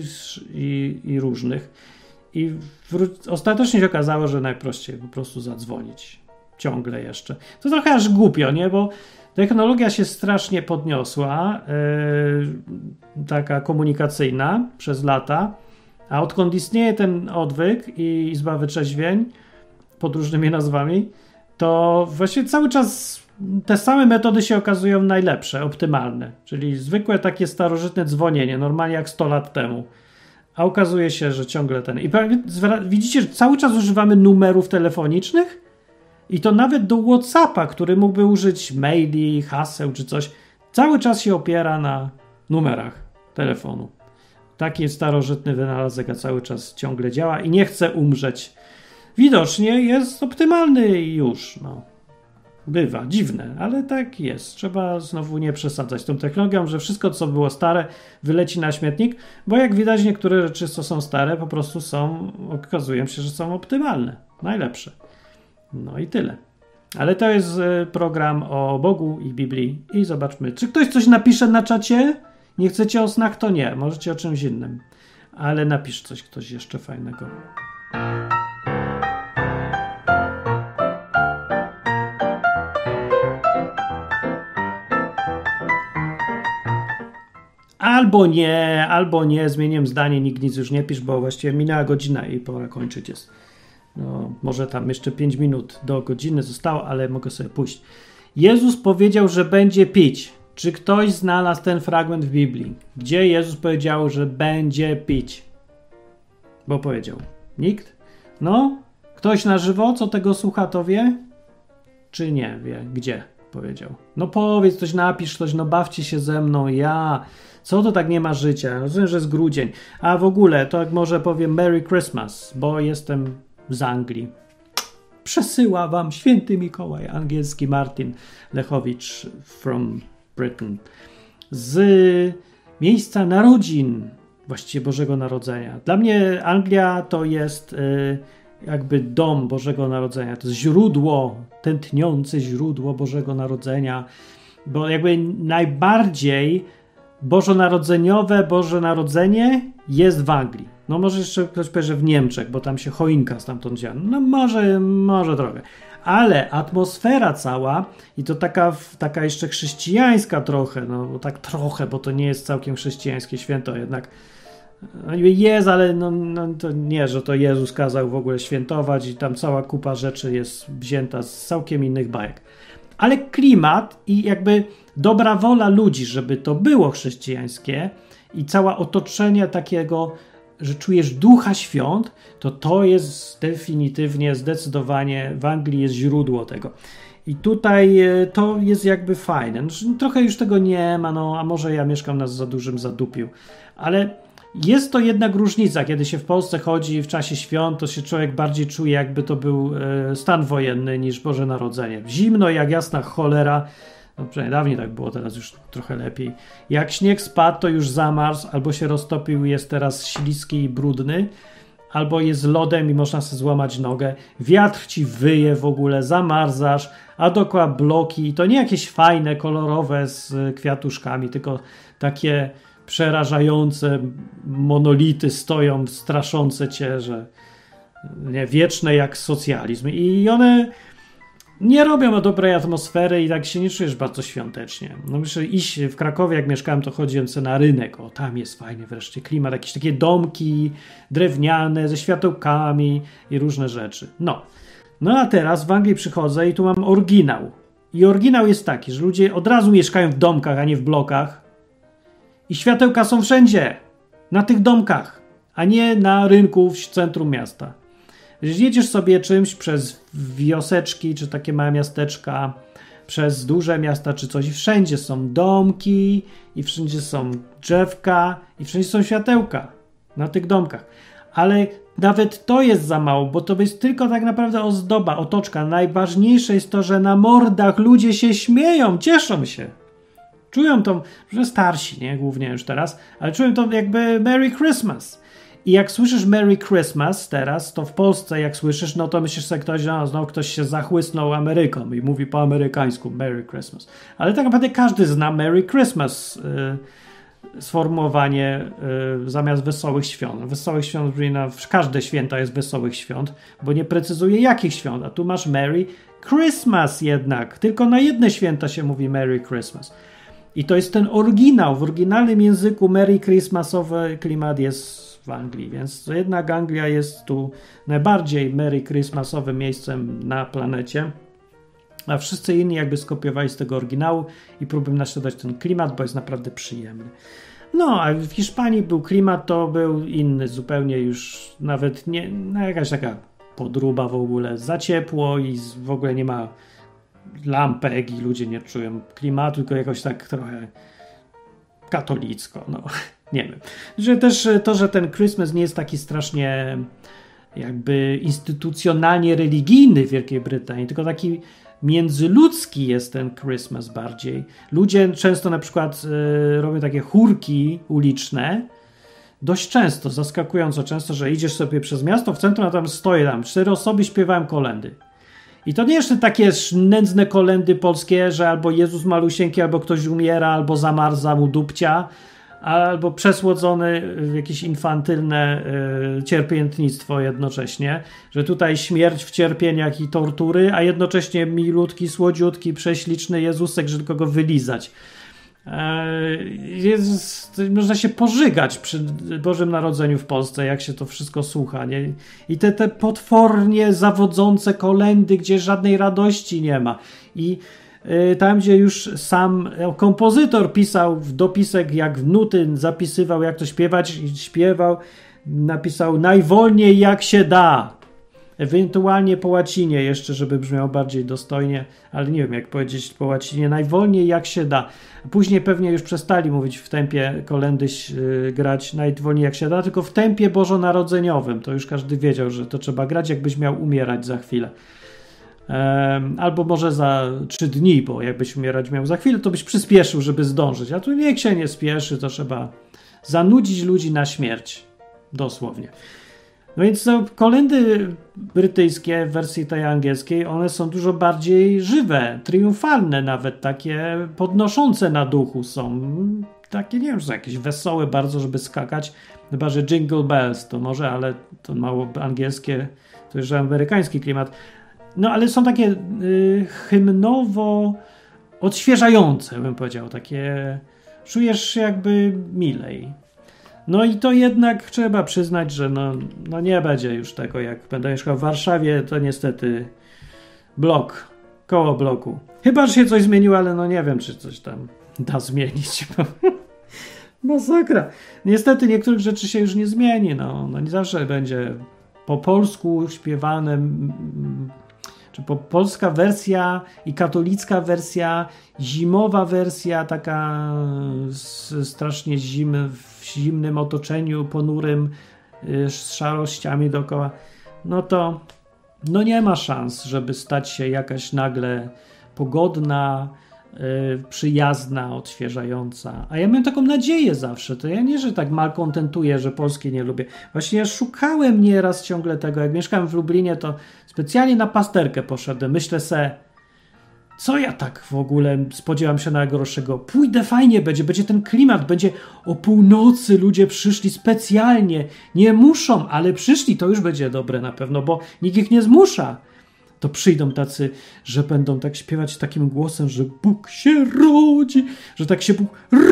i różnych. I ostatecznie się okazało, że najprościej po prostu zadzwonić. Ciągle jeszcze. To trochę aż głupio, nie? Bo technologia się strasznie podniosła, taka komunikacyjna przez lata, a odkąd istnieje ten odwyk i Izba Wytrzeźwień pod różnymi nazwami, to właściwie cały czas te same metody się okazują najlepsze, optymalne. Czyli zwykłe takie starożytne dzwonienie, normalnie jak 100 lat temu. A okazuje się, że ciągle ten... I widzicie, że cały czas używamy numerów telefonicznych? I to nawet do WhatsAppa, który mógłby użyć maili, haseł czy coś, cały czas się opiera na numerach telefonu. Taki starożytny wynalazek, a cały czas ciągle działa i nie chce umrzeć. Widocznie jest optymalny już. No. Bywa, dziwne, ale tak jest. Trzeba znowu nie przesadzać tą technologią, że wszystko, co było stare, wyleci na śmietnik, bo jak widać, niektóre rzeczy, co są stare, po prostu okazują się, że są optymalne, najlepsze. No i tyle. Ale to jest program o Bogu i Biblii i zobaczmy, czy ktoś coś napisze na czacie? Nie chcecie o snach, to nie. Możecie o czymś innym. Ale napisz coś ktoś jeszcze fajnego. Albo nie. Zmieniłem zdanie, nikt nic już nie pisz, bo właściwie minęła godzina i pora kończyć jest. No, może tam jeszcze 5 minut do godziny zostało, ale mogę sobie pójść. Jezus powiedział, że będzie pić. Czy ktoś znalazł ten fragment w Biblii, gdzie Jezus powiedział, że będzie pić? Bo powiedział. Nikt? No? Ktoś na żywo, co tego słucha, to wie? Czy nie wie, gdzie powiedział? No powiedz, ktoś napisz, ktoś, no bawcie się ze mną, ja. Co to tak nie ma życia? Rozumiem, że jest grudzień. A w ogóle, to jak może powiem Merry Christmas, bo jestem z Anglii. przesyła wam święty Mikołaj, angielski Martin Lechowicz from Britain, z miejsca narodzin, właściwie Bożego Narodzenia. Dla mnie Anglia to jest jakby dom Bożego Narodzenia, to jest źródło, tętniące źródło Bożego Narodzenia, bo jakby najbardziej bożonarodzeniowe Boże Narodzenie jest w Anglii. No może jeszcze ktoś powie, że w Niemczech, bo tam się choinka stamtąd działa. No może trochę. Ale atmosfera cała i to taka jeszcze chrześcijańska trochę, no tak trochę, bo to nie jest całkiem chrześcijańskie święto jednak. No jest, ale no to nie, że to Jezus kazał w ogóle świętować i tam cała kupa rzeczy jest wzięta z całkiem innych bajek. Ale klimat i jakby dobra wola ludzi, żeby to było chrześcijańskie i całe otoczenie takiego, że czujesz ducha świąt, to jest definitywnie, zdecydowanie w Anglii jest źródło tego. I tutaj to jest jakby fajne. Trochę już tego nie ma, no a może ja mieszkam na za dużym zadupiu, ale jest to jednak różnica, kiedy się w Polsce chodzi w czasie świąt, to się człowiek bardziej czuje, jakby to był stan wojenny niż Boże Narodzenie. Zimno jak jasna cholera, no przynajmniej dawniej tak było, teraz już trochę lepiej. Jak śnieg spadł, to już zamarzł, albo się roztopił, jest teraz śliski i brudny, albo jest lodem i można sobie złamać nogę. Wiatr ci wyje w ogóle, zamarzasz, a dookoła bloki, i to nie jakieś fajne, kolorowe z kwiatuszkami, tylko takie przerażające monolity stoją, straszące cię, że nie, wieczne jak socjalizm. I one nie robią dobrej atmosfery i tak się nie czujesz bardzo świątecznie. No muszę iść w Krakowie, jak mieszkałem, to chodziłem sobie na rynek. O, tam jest fajnie wreszcie klimat, jakieś takie domki drewniane ze światełkami i różne rzeczy. No a teraz w Anglii przychodzę i tu mam oryginał. I oryginał jest taki, że ludzie od razu mieszkają w domkach, a nie w blokach. I światełka są wszędzie, na tych domkach, a nie na rynku w centrum miasta. Jedziesz sobie czymś przez wioseczki, czy takie małe miasteczka, przez duże miasta, czy coś, i wszędzie są domki, i wszędzie są drzewka, i wszędzie są światełka na tych domkach. Ale nawet to jest za mało, bo to jest tylko tak naprawdę ozdoba, otoczka. Najważniejsze jest to, że na mordach ludzie się śmieją, cieszą się. Czują to, że starsi, nie? Głównie już teraz, ale czują to jakby Merry Christmas. I jak słyszysz Merry Christmas teraz, to w Polsce jak słyszysz, no to myślisz sobie znowu ktoś się zachłysnął Ameryką i mówi po amerykańsku Merry Christmas. Ale tak naprawdę każdy zna Merry Christmas, sformułowanie zamiast wesołych świąt. Wesołych świąt, każde święta jest wesołych świąt, bo nie precyzuje jakich świąt, a tu masz Merry Christmas jednak. Tylko na jedne święta się mówi Merry Christmas. I to jest ten oryginał. W oryginalnym języku Merry Christmasowy klimat jest w Anglii, więc jednak Anglia jest tu najbardziej Merry Christmasowym miejscem na planecie, a wszyscy inni jakby skopiowali z tego oryginału i próbują naśladować ten klimat, bo jest naprawdę przyjemny. No, a w Hiszpanii był klimat, to był inny, zupełnie już nawet nie, no jakaś taka podróba w ogóle, za ciepło i w ogóle nie ma lampek i ludzie nie czują klimatu, tylko jakoś tak trochę katolicko, no nie wiem. Że też to, że ten Christmas nie jest taki strasznie jakby instytucjonalnie religijny w Wielkiej Brytanii, tylko taki międzyludzki jest ten Christmas bardziej. Ludzie często na przykład robią takie chórki uliczne, dość często, zaskakująco często, że idziesz sobie przez miasto w centrum, a tam stoją 4 osoby, śpiewają kolędy. I to nie jeszcze takie nędzne kolędy polskie, że albo Jezus malusieńki, albo ktoś umiera, albo zamarza mu dupcia, albo przesłodzone jakieś infantylne cierpiętnictwo jednocześnie, że tutaj śmierć w cierpieniach i tortury, a jednocześnie milutki, słodziutki, prześliczny Jezusek, żeby tylko go wylizać. Można się pożygać przy Bożym Narodzeniu w Polsce, jak się to wszystko słucha, nie? I te potwornie zawodzące kolędy, gdzie żadnej radości nie ma. I tam, gdzie już sam kompozytor pisał w dopisek, jak w nuty zapisywał, jak to śpiewać, i śpiewał, napisał najwolniej jak się da. Ewentualnie po łacinie jeszcze, żeby brzmiało bardziej dostojnie, ale nie wiem jak powiedzieć po łacinie, najwolniej jak się da. Później pewnie już przestali mówić w tempie kolędy grać najwolniej jak się da, tylko w tempie bożonarodzeniowym. To już każdy wiedział, że to trzeba grać, jakbyś miał umierać za chwilę. albo może za 3 dni, bo jakbyś umierać miał za chwilę, to byś przyspieszył, żeby zdążyć. A tu nikt się nie spieszy, to trzeba zanudzić ludzi na śmierć. Dosłownie. No więc kolędy brytyjskie w wersji tej angielskiej, one są dużo bardziej żywe, triumfalne nawet, takie podnoszące na duchu są. Takie, nie wiem, że jakieś wesołe bardzo, żeby skakać. Chyba, że Jingle Bells to może, ale to mało angielskie, to już amerykański klimat. No ale są takie hymnowo odświeżające, bym powiedział, takie czujesz się jakby milej. No i to jednak trzeba przyznać, że no nie będzie już tego, jak będę mieszkał w Warszawie, to niestety koło bloku. Chyba, że się coś zmieniło, ale no nie wiem, czy coś tam da zmienić. Masakra. Niestety niektórych rzeczy się już nie zmieni, no nie zawsze będzie po polsku śpiewane, czy polska wersja i katolicka wersja, zimowa wersja, taka strasznie w zimnym otoczeniu, ponurym, z szarościami dookoła, no nie ma szans, żeby stać się jakaś nagle pogodna, przyjazna, odświeżająca. A ja miałem taką nadzieję zawsze. To ja nie, że tak malkontentuję, że polskie nie lubię. Właśnie ja szukałem nieraz ciągle tego. Jak mieszkałem w Lublinie, to specjalnie na pasterkę poszedłem. Myślę se, co ja tak w ogóle spodziewam się najgorszego. Pójdę, fajnie będzie ten klimat, będzie o północy ludzie przyszli specjalnie. Nie muszą, ale przyszli, to już będzie dobre na pewno, bo nikt ich nie zmusza. To przyjdą tacy, że będą tak śpiewać takim głosem, że Bóg się rodzi, że tak się Bóg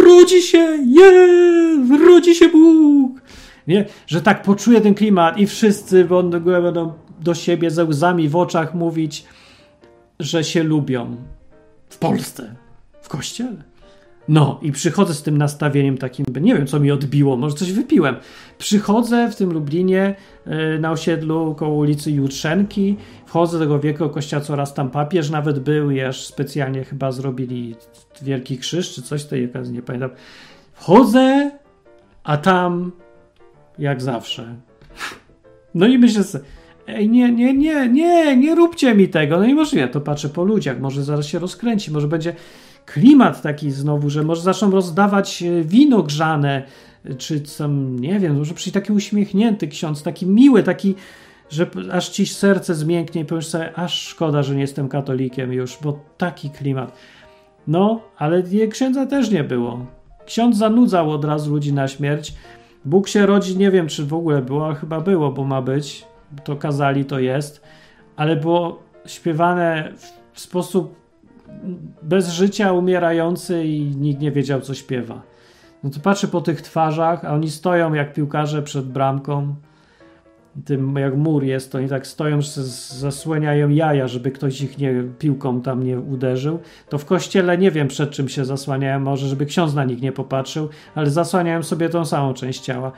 rodzi się Bóg. Nie? Że tak poczuje ten klimat i wszyscy będą do siebie ze łzami w oczach mówić, że się lubią w Polsce, w kościele. No i przychodzę z tym nastawieniem takim, nie wiem co mi odbiło, może coś wypiłem. Przychodzę w tym Lublinie na osiedlu koło ulicy Jutrzenki, wchodzę do tego wielkiego kościoła, co raz tam papież nawet był i aż specjalnie chyba zrobili Wielki Krzyż czy coś tej okazji, nie pamiętam. Wchodzę, a tam jak zawsze. No i myślę sobie, ej, nie róbcie mi tego, no niemożliwe, to patrzę po ludziach, może zaraz się rozkręci, może będzie klimat taki znowu, że może zaczną rozdawać wino grzane, czy tam, nie wiem, może przyjdzie taki uśmiechnięty ksiądz, taki miły, taki, że aż ci serce zmięknie i powiesz sobie, aż szkoda, że nie jestem katolikiem już, bo taki klimat. No, ale księdza też nie było. Ksiądz zanudzał od razu ludzi na śmierć. Bóg się rodzi, nie wiem, czy w ogóle było, ale chyba było, bo ma być. To kazali, to jest. Ale było śpiewane w sposób bez życia, umierający i nikt nie wiedział, co śpiewa. No to patrzę po tych twarzach, a oni stoją jak piłkarze przed bramką. Tym jak mur jest, to oni tak stoją, że zasłaniają jaja, żeby ktoś ich piłką tam nie uderzył. To w kościele nie wiem, przed czym się zasłaniają, może żeby ksiądz na nich nie popatrzył, ale zasłaniają sobie tą samą część ciała.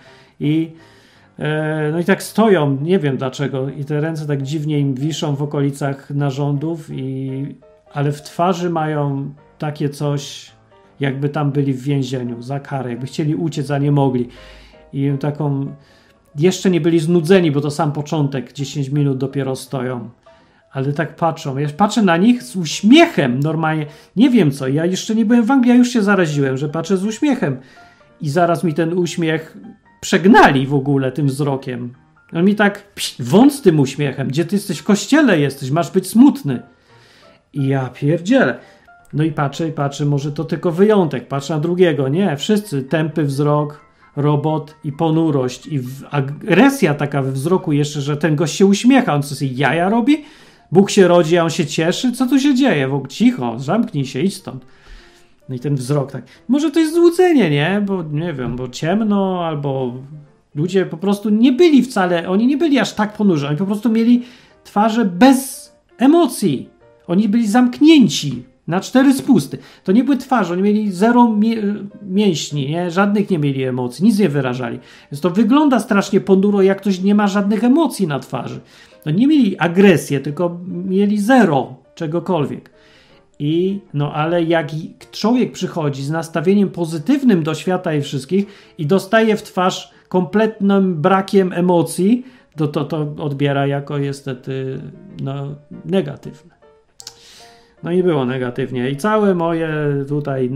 No i tak stoją, nie wiem dlaczego, i te ręce tak dziwnie im wiszą w okolicach narządów, ale w twarzy mają takie coś, jakby tam byli w więzieniu za karę, jakby chcieli uciec, a nie mogli. I taką, jeszcze nie byli znudzeni, bo to sam początek, 10 minut dopiero stoją. Ale tak patrzą. Ja patrzę na nich z uśmiechem normalnie. Nie wiem co, ja jeszcze nie byłem w Anglii, ja już się zaraziłem, że patrzę z uśmiechem. I zaraz mi ten uśmiech przegnali w ogóle tym wzrokiem. On mi tak, wąt z tym uśmiechem, gdzie ty jesteś, w kościele jesteś, masz być smutny. I ja pierdzielę. No i patrzę, może to tylko wyjątek. Patrzę na drugiego. Nie, wszyscy. Tępy wzrok, robot i ponurość. I agresja taka we wzroku jeszcze, że ten gość się uśmiecha. On co sobie jaja robi? Bóg się rodzi, a on się cieszy? Co tu się dzieje? W ogóle cicho, zamknij się, idź stąd. No i ten wzrok tak. Może to jest złudzenie, nie? Bo nie wiem, bo ciemno, albo ludzie po prostu nie byli wcale, oni nie byli aż tak ponurzeni. Oni po prostu mieli twarze bez emocji. Oni byli zamknięci na 4 spusty. To nie były twarze, oni mieli 0 mięśni, nie? Żadnych nie mieli emocji, nic nie wyrażali. Więc to wygląda strasznie ponuro, jak ktoś nie ma żadnych emocji na twarzy. No nie mieli agresję, tylko mieli 0 czegokolwiek. Ale jak człowiek przychodzi z nastawieniem pozytywnym do świata i wszystkich i dostaje w twarz kompletnym brakiem emocji, to odbiera jako niestety negatywne. No i było negatywnie. I całe moje tutaj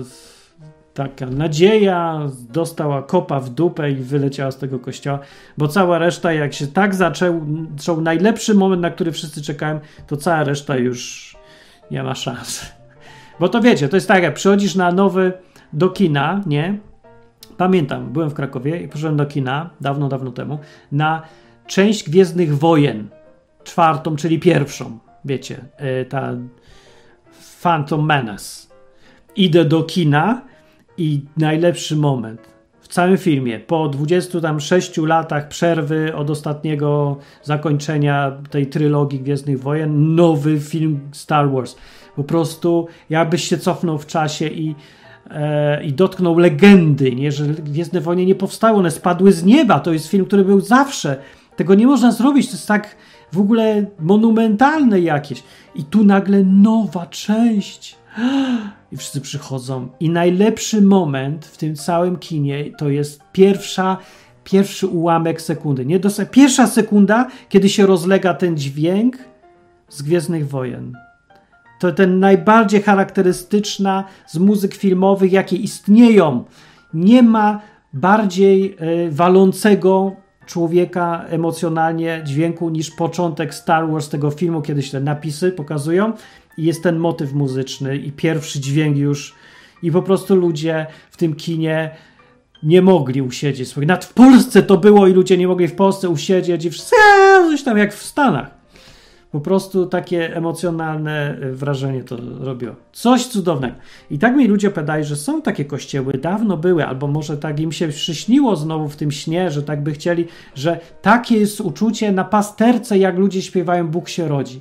taka nadzieja dostała kopa w dupę i wyleciała z tego kościoła, bo cała reszta, jak się tak zaczął najlepszy moment, na który wszyscy czekałem, to cała reszta już nie ma szans. Bo to wiecie, to jest tak, jak przychodzisz do kina, nie? Pamiętam, byłem w Krakowie i poszedłem do kina dawno, dawno temu na część Gwiezdnych Wojen, 4., czyli pierwszą, wiecie, ta Phantom Menace. Idę do kina i najlepszy moment w całym filmie, po 26 latach przerwy od ostatniego zakończenia tej trylogii Gwiezdnych Wojen, nowy film Star Wars. Po prostu jakbyś się cofnął w czasie i dotknął legendy, nie? Że Gwiezdne Wojny nie powstały, one spadły z nieba. To jest film, który był zawsze. Tego nie można zrobić, to jest tak w ogóle monumentalne jakieś. I tu nagle nowa część. I wszyscy przychodzą. I najlepszy moment w tym całym kinie to jest pierwszy ułamek sekundy. Pierwsza sekunda, kiedy się rozlega ten dźwięk z Gwiezdnych Wojen. To ten najbardziej charakterystyczna z muzyk filmowych, jakie istnieją. Nie ma bardziej walącego człowieka emocjonalnie dźwięku niż początek Star Wars tego filmu, kiedy się te napisy pokazują i jest ten motyw muzyczny i pierwszy dźwięk już i po prostu ludzie w tym kinie nie mogli usiedzieć. Nawet w Polsce to było i ludzie nie mogli w Polsce usiedzieć i wszyscy coś tam jak w Stanach. Po prostu takie emocjonalne wrażenie to robiło. Coś cudownego. I tak mi ludzie pytali, że są takie kościoły, dawno były, albo może tak im się przyśniło znowu w tym śnie, że tak by chcieli, że takie jest uczucie na pasterce, jak ludzie śpiewają Bóg się rodzi.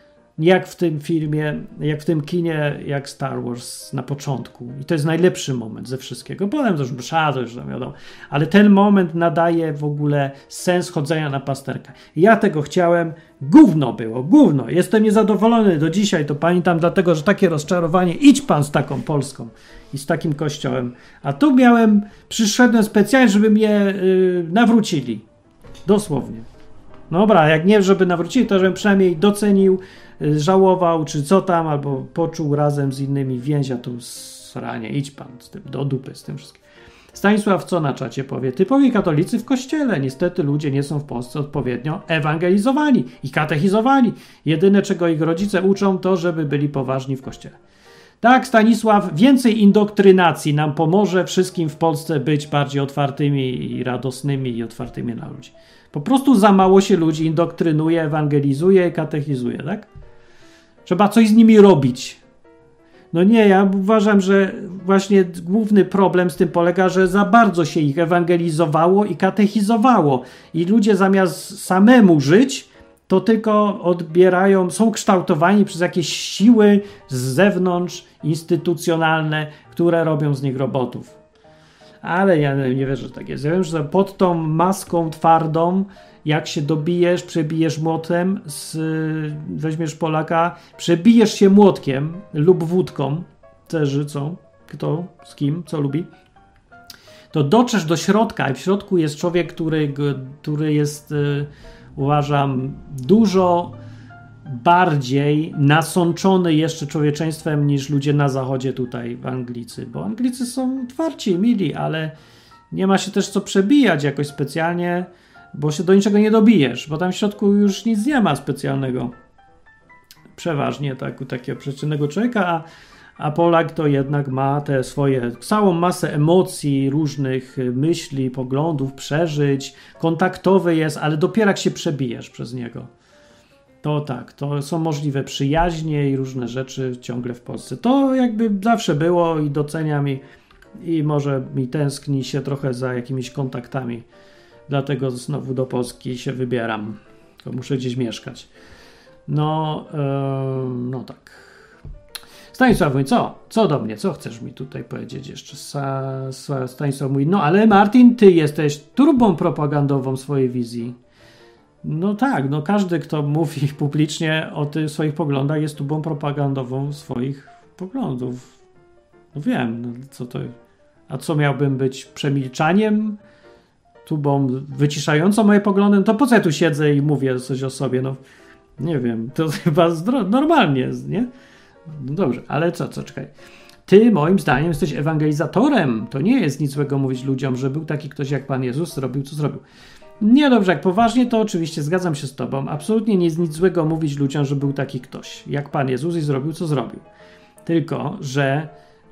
Jak w tym filmie, jak w tym kinie, jak Star Wars na początku. I to jest najlepszy moment ze wszystkiego. Potem to już msza, to już tam wiadomo. Ale ten moment nadaje w ogóle sens chodzenia na pasterkę. I ja tego chciałem. Gówno było, gówno. Jestem niezadowolony do dzisiaj, to pamiętam, dlatego, że takie rozczarowanie. Idź pan z taką Polską i z takim kościołem. A tu przyszedłem specjalnie, żeby mnie nawrócili. Dosłownie. Dobra, jak nie, żeby nawrócili, to żebym przynajmniej docenił, żałował, czy co tam, albo poczuł razem z innymi więź, a tu sranie, idź pan z tym, do dupy z tym wszystkim. Stanisław co na czacie powie? Typowi katolicy w kościele. Niestety ludzie nie są w Polsce odpowiednio ewangelizowani i katechizowani. Jedyne, czego ich rodzice uczą, to żeby byli poważni w kościele. Tak, Stanisław, więcej indoktrynacji nam pomoże wszystkim w Polsce być bardziej otwartymi i radosnymi i otwartymi na ludzi. Po prostu za mało się ludzi indoktrynuje, ewangelizuje i katechizuje, tak? Trzeba coś z nimi robić. No nie, ja uważam, że właśnie główny problem z tym polega, że za bardzo się ich ewangelizowało i katechizowało. I ludzie zamiast samemu żyć, to tylko odbierają, są kształtowani przez jakieś siły z zewnątrz, instytucjonalne, które robią z nich robotów. Ale ja nie wierzę, że tak jest. Ja wiem, że pod tą maską twardą, jak się dobijesz, przebijesz młotem, weźmiesz Polaka, przebijesz się młotkiem lub wódką, zależy co, kto, z kim, co lubi, to dotrzesz do środka i w środku jest człowiek, który jest, uważam, dużo bardziej nasączony jeszcze człowieczeństwem niż ludzie na zachodzie tutaj, Anglicy, bo Anglicy są otwarci, mili, ale nie ma się też co przebijać jakoś specjalnie, bo się do niczego nie dobijesz, bo tam w środku już nic nie ma specjalnego. Przeważnie takiego przeciętnego człowieka, a Polak to jednak ma te swoje, całą masę emocji, różnych myśli, poglądów, przeżyć, kontaktowy jest, ale dopiero jak się przebijesz przez niego. To tak, to są możliwe przyjaźnie i różne rzeczy ciągle w Polsce. To jakby zawsze było i doceniam i może mi tęskni się trochę za jakimiś kontaktami. Dlatego znowu do Polski się wybieram. Tylko muszę gdzieś mieszkać. No tak. Stanisław mówi, co do mnie? Co chcesz mi tutaj powiedzieć jeszcze? Stanisław mówi, no ale Martin, ty jesteś turbą propagandową swojej wizji. No tak, no każdy, kto mówi publicznie o tych swoich poglądach, jest tubą propagandową swoich poglądów. No wiem, no co to... A co miałbym być przemilczaniem tubą wyciszającą moje poglądy, no to po co ja tu siedzę i mówię coś o sobie? No nie wiem, to chyba normalnie jest, nie? No dobrze, ale czekaj. Ty moim zdaniem jesteś ewangelizatorem. To nie jest nic złego mówić ludziom, że był taki ktoś jak Pan Jezus, zrobił co zrobił. Nie, dobrze, jak poważnie, to oczywiście zgadzam się z tobą. Absolutnie nie jest nic złego mówić ludziom, że był taki ktoś jak Pan Jezus i zrobił co zrobił. Tylko, że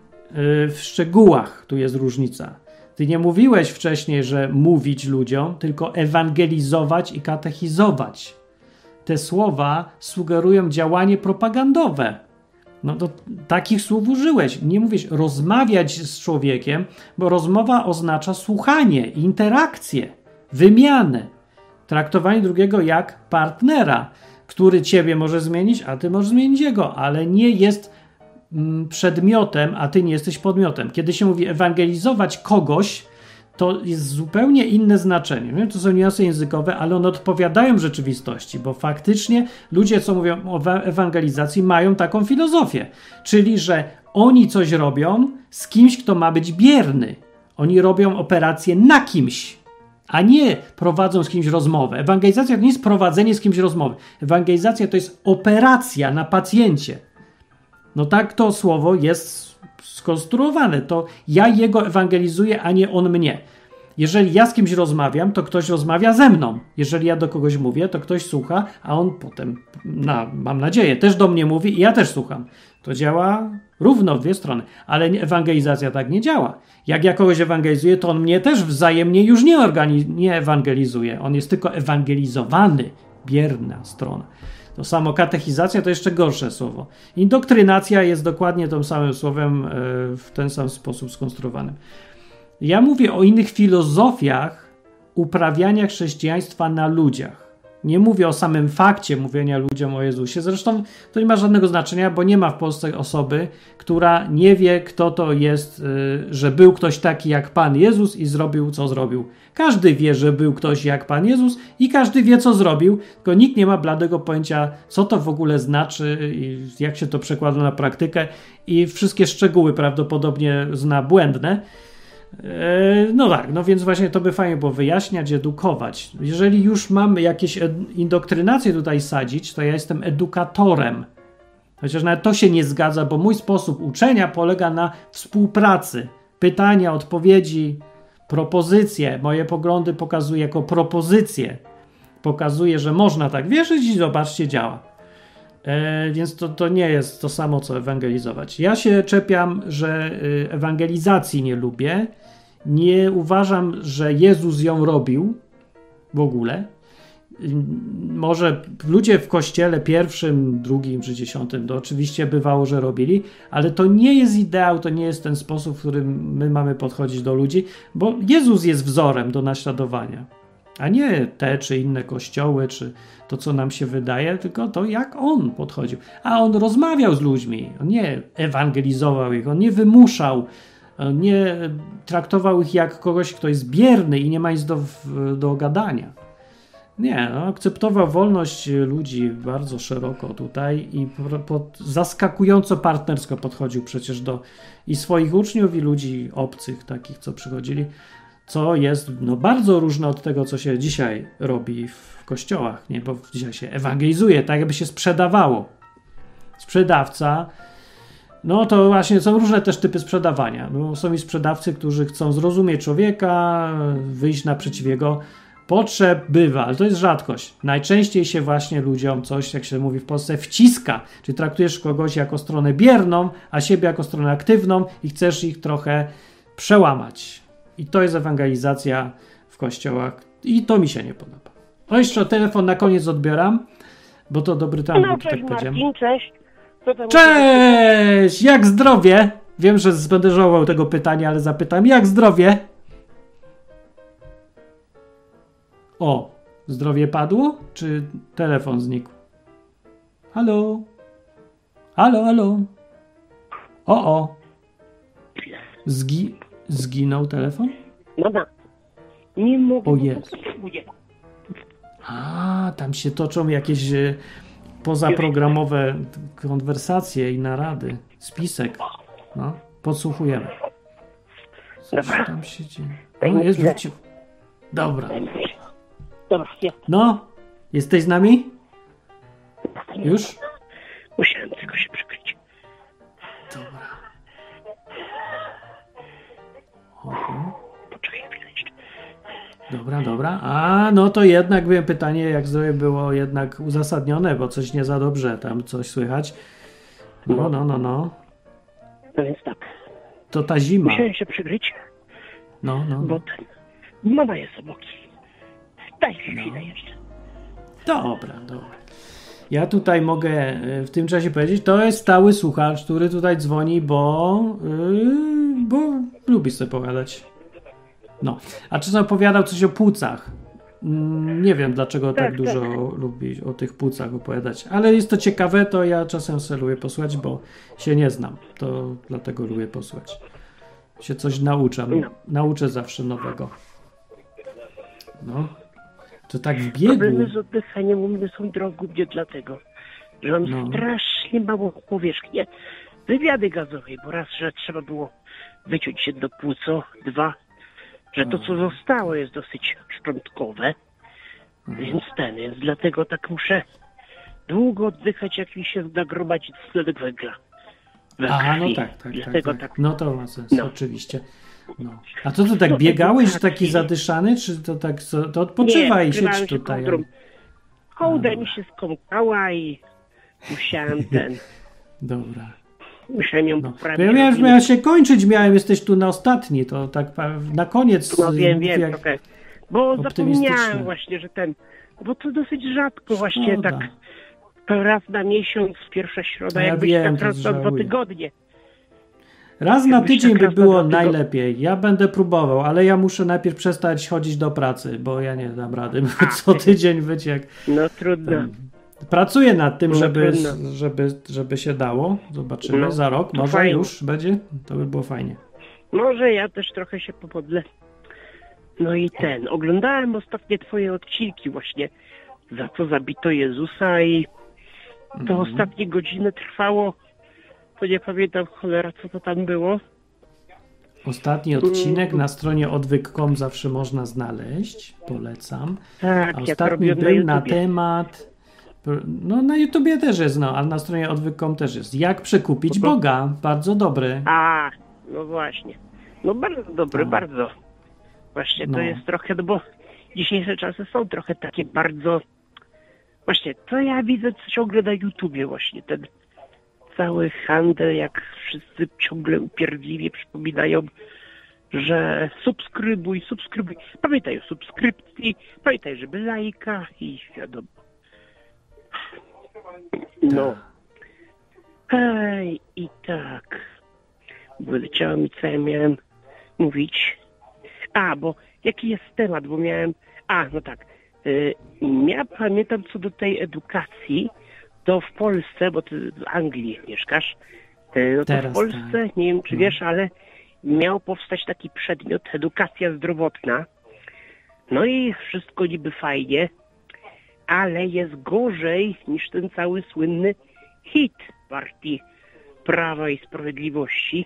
w szczegółach tu jest różnica. Ty nie mówiłeś wcześniej, że mówić ludziom, tylko ewangelizować i katechizować. Te słowa sugerują działanie propagandowe. No to takich słów użyłeś. Nie mówisz rozmawiać z człowiekiem, bo rozmowa oznacza słuchanie, interakcję, wymianę, traktowanie drugiego jak partnera, który ciebie może zmienić, a ty możesz zmienić jego, ale nie jest przedmiotem, a ty nie jesteś podmiotem. Kiedy się mówi ewangelizować kogoś, to jest zupełnie inne znaczenie. To są niuanse językowe, ale one odpowiadają rzeczywistości, bo faktycznie ludzie, co mówią o ewangelizacji, mają taką filozofię, czyli że oni coś robią z kimś, kto ma być bierny. Oni robią operację na kimś, a nie prowadzą z kimś rozmowę. Ewangelizacja to nie jest prowadzenie z kimś rozmowy. Ewangelizacja to jest operacja na pacjencie. No tak to słowo jest skonstruowane. To ja jego ewangelizuję, a nie on mnie. Jeżeli ja z kimś rozmawiam, to ktoś rozmawia ze mną. Jeżeli ja do kogoś mówię, to ktoś słucha, a on potem, mam nadzieję, też do mnie mówi i ja też słucham. To działa równo w dwie strony. Ale ewangelizacja tak nie działa. Jak ja kogoś ewangelizuję, to on mnie też wzajemnie już nie ewangelizuje. On jest tylko ewangelizowany. Bierna strona. To samo katechizacja to jeszcze gorsze słowo. Indoktrynacja jest dokładnie tym samym słowem w ten sam sposób skonstruowanym. Ja mówię o innych filozofiach uprawiania chrześcijaństwa na ludziach. Nie mówię o samym fakcie mówienia ludziom o Jezusie. Zresztą to nie ma żadnego znaczenia, bo nie ma w Polsce osoby, która nie wie, kto to jest, że był ktoś taki jak Pan Jezus i zrobił, co zrobił. Każdy wie, że był ktoś jak Pan Jezus i każdy wie, co zrobił, tylko nikt nie ma bladego pojęcia, co to w ogóle znaczy i jak się to przekłada na praktykę i wszystkie szczegóły prawdopodobnie zna błędne. No tak, no więc właśnie to by fajnie było wyjaśniać, edukować. Jeżeli już mamy jakieś indoktrynacje tutaj sadzić, to ja jestem edukatorem. Chociaż nawet to się nie zgadza, bo mój sposób uczenia polega na współpracy. Pytania, odpowiedzi, propozycje. Moje poglądy pokazuję jako propozycje. Pokazuję, że można tak wierzyć i zobaczcie, działa. Więc to nie jest to samo, co ewangelizować. Ja się czepiam, że ewangelizacji nie lubię. Nie uważam, że Jezus ją robił w ogóle. Może ludzie w kościele pierwszym, drugim czy dziesiątym to oczywiście bywało, że robili, ale to nie jest ideał, to nie jest ten sposób, w którym my mamy podchodzić do ludzi, bo Jezus jest wzorem do naśladowania, a nie te czy inne kościoły, czy to, co nam się wydaje, tylko to, jak on podchodził. A on rozmawiał z ludźmi, on nie ewangelizował ich, on nie wymuszał, on nie traktował ich jak kogoś, kto jest bierny i nie ma nic do gadania. Nie, akceptował wolność ludzi bardzo szeroko tutaj i zaskakująco partnersko podchodził przecież do i swoich uczniów, i ludzi obcych, takich, co przychodzili, co jest bardzo różne od tego, co się dzisiaj robi w kościołach, nie? Bo dzisiaj się ewangelizuje, tak jakby się sprzedawało. Sprzedawca, no to właśnie są różne też typy sprzedawania. No, są i sprzedawcy, którzy chcą zrozumieć człowieka, wyjść naprzeciw jego potrzeb, bywa, ale to jest rzadkość. Najczęściej się właśnie ludziom coś, jak się mówi w Polsce, wciska, czyli traktujesz kogoś jako stronę bierną, a siebie jako stronę aktywną i chcesz ich trochę przełamać. I to jest ewangelizacja w kościołach i to mi się nie podoba. O, jeszcze telefon na koniec odbieram, bo to dobry temat. No, cześć Marcin, cześć. Cześć! Jak zdrowie? Wiem, że będę żałował tego pytania, ale zapytam, jak zdrowie? O, zdrowie padło? Czy telefon znikł? Halo? Halo, halo? O. Zginął telefon? No tak. Nie mogę. O jest. A, tam się toczą jakieś pozaprogramowe konwersacje i narady. Spisek. No, podsłuchujemy. Coś tam się dzieje. O, jest, wrócił. Dobra. Dobra, jest. No, jesteś z nami? Już? Musiałem tylko się przykryć. Dobra. Oho. Poczekaj chwilę jeszcze. Dobra. A, no to jednak wiem, pytanie, jak zdrowie było jednak uzasadnione, bo coś nie za dobrze, tam coś słychać. No. No więc tak. To ta zima. Musiałem się przykryć, No. bo mama jest obok. Daj chwilę jeszcze. Dobra. Ja tutaj mogę w tym czasie powiedzieć, to jest stały słuchacz, który tutaj dzwoni, bo lubi sobie pogadać. No. A czasem opowiadał coś o płucach. Nie wiem, dlaczego tak dużo lubi o tych płucach opowiadać, ale jest to ciekawe, to ja czasem sobie lubię posłuchać, bo się nie znam. To dlatego lubię posłuchać. Się coś nauczam. Nauczę zawsze nowego. No. To tak w biegu. Problemy z oddychaniem u mnie są drogubnie dlatego, że mam strasznie małą powierzchnię wywiady gazowej, bo raz, że trzeba było wyciąć jedno płuco, 2, że to, co zostało, jest dosyć szczątkowe, więc dlatego tak muszę długo oddychać, jak mi się nagromadzi tlenek węgla. Aha, no tak. Dlatego tak. No to ma sens, oczywiście. No. A to tak biegałeś taki zadyszany, czy to tak, to odpoczywaj i siedź tutaj. Kołdra mi się skąpała i musiałem Dobra. Musiałem ją No. poprawić. Ja miałem się kończyć, jesteś tu na ostatni, to tak na koniec. No wiem, trochę. Bo optymistyczne. zapomniałem właśnie, że bo to dosyć rzadko właśnie tak raz na miesiąc, pierwsza środa, jakbyś tak raz na 2 tygodnie. Raz na tydzień by było najlepiej. Ja będę próbował, ale ja muszę najpierw przestać chodzić do pracy, bo ja nie dam rady. Co tydzień wyciek. No trudno. Pracuję nad tym, żeby się dało. Zobaczymy za rok. Może fajnie. Już będzie? To by było fajnie. Może ja też trochę się popodlę. No i oglądałem ostatnie twoje odcinki właśnie, za co zabito Jezusa i to ostatnie godziny trwało. To nie pamiętam cholera, co to tam było. Ostatni odcinek na stronie odwyk.com zawsze można znaleźć. Polecam. Tak, a ostatni był na temat... No na YouTubie też jest, ale na stronie odwyk.com też jest. Jak przekupić Boga. Bardzo dobry. A, no właśnie. No bardzo dobry, bardzo. Właśnie to jest trochę, bo dzisiejsze czasy są trochę takie bardzo... Właśnie, to ja widzę ciągle na YouTubie właśnie, ten cały handel, jak wszyscy ciągle upierdliwie przypominają, że subskrybuj. Pamiętaj o subskrypcji, pamiętaj, żeby lajka i wiadomo. No. I tak. Wyleciało mi, co ja miałem mówić. Bo jaki jest temat, bo miałem... no tak. Ja pamiętam co do tej edukacji, to w Polsce, bo ty w Anglii mieszkasz, no to w Polsce, nie wiem czy wiesz, ale miał powstać taki przedmiot, edukacja zdrowotna. No i wszystko niby fajnie, ale jest gorzej niż ten cały słynny hit partii Prawa i Sprawiedliwości.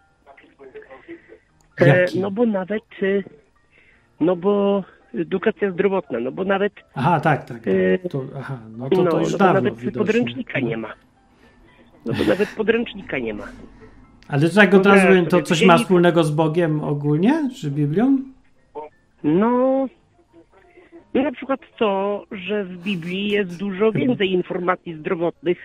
No bo nawet, edukacja zdrowotna, bo nawet... Aha, tak. To już dawno nawet widocznie. podręcznika nie ma. Bo nawet podręcznika nie ma. Ale tak od razu to coś ma wspólnego z Bogiem ogólnie, czy Biblią? No na przykład to, że w Biblii jest dużo więcej informacji zdrowotnych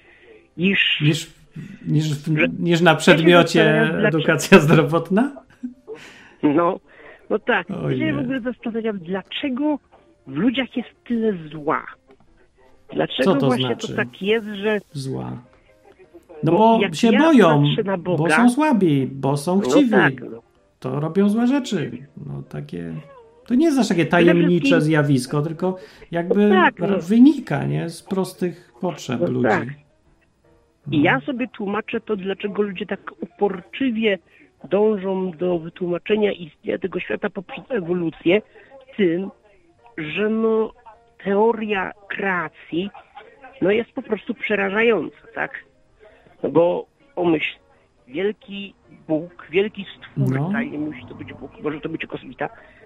niż na przedmiocie edukacja zdrowotna? No tak. Ja się w ogóle zastanawiam, dlaczego w ludziach jest tyle zła. Dlaczego właśnie znaczy? To tak jest, że... Zła. No bo się boją, bo są słabi, bo są chciwi. To robią złe rzeczy. No takie... To nie jest aż takie tajemnicze zjawisko, tylko jakby wynika, nie? Z prostych potrzeb ludzi. Tak. I ja sobie tłumaczę to, dlaczego ludzie tak uporczywie dążą do wytłumaczenia istnienia tego świata poprzez ewolucję, tym, że teoria kreacji jest po prostu przerażająca, tak? Bo pomyśl, wielki Bóg, wielki stwórca, nie musi to być Bóg, może to być kosmita,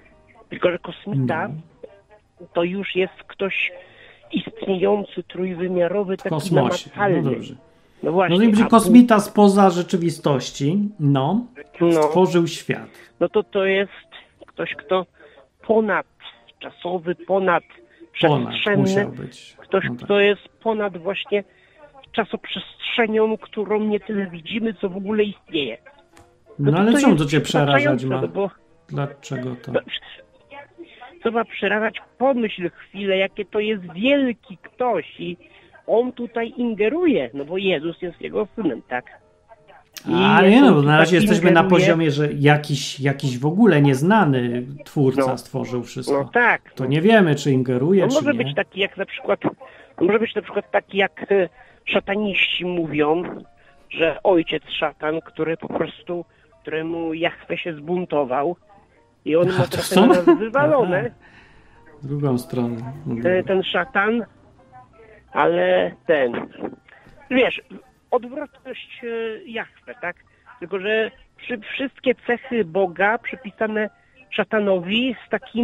Tylko że kosmita to już jest ktoś istniejący, trójwymiarowy, W taki kosmosie. namacalny. No dobrze. No właśnie. No to będzie a kosmita spoza rzeczywistości, stworzył świat. No to jest ktoś, kto ponadczasowy, Ponad ponadprzestrzenny, musiał być. ktoś, No tak. kto jest ponad właśnie czasoprzestrzenią, którą nie tyle widzimy, co w ogóle istnieje. No ale to czemu jest to cię przerażać przytłaczające, ma? no bo Dlaczego to? co ma przerażać? Pomyśl chwilę, jakie to jest wielki ktoś i on tutaj ingeruje, no bo Jezus jest jego synem, tak? Ale nie, jak no, on bo na tutaj razie jesteśmy na ingeruje, poziomie, że jakiś w ogóle nieznany twórca No. stworzył wszystko. No tak. To nie wiemy, czy ingeruje, No czy może nie. być taki jak na przykład, taki jak szataniści mówią, że ojciec szatan, któremu Jahwe się zbuntował i on ma to trochę są? na nas wywalone, W drugą stronę. ten szatan, ale wiesz, odwrotność Jahwe, tak? Tylko, że wszystkie cechy Boga przypisane szatanowi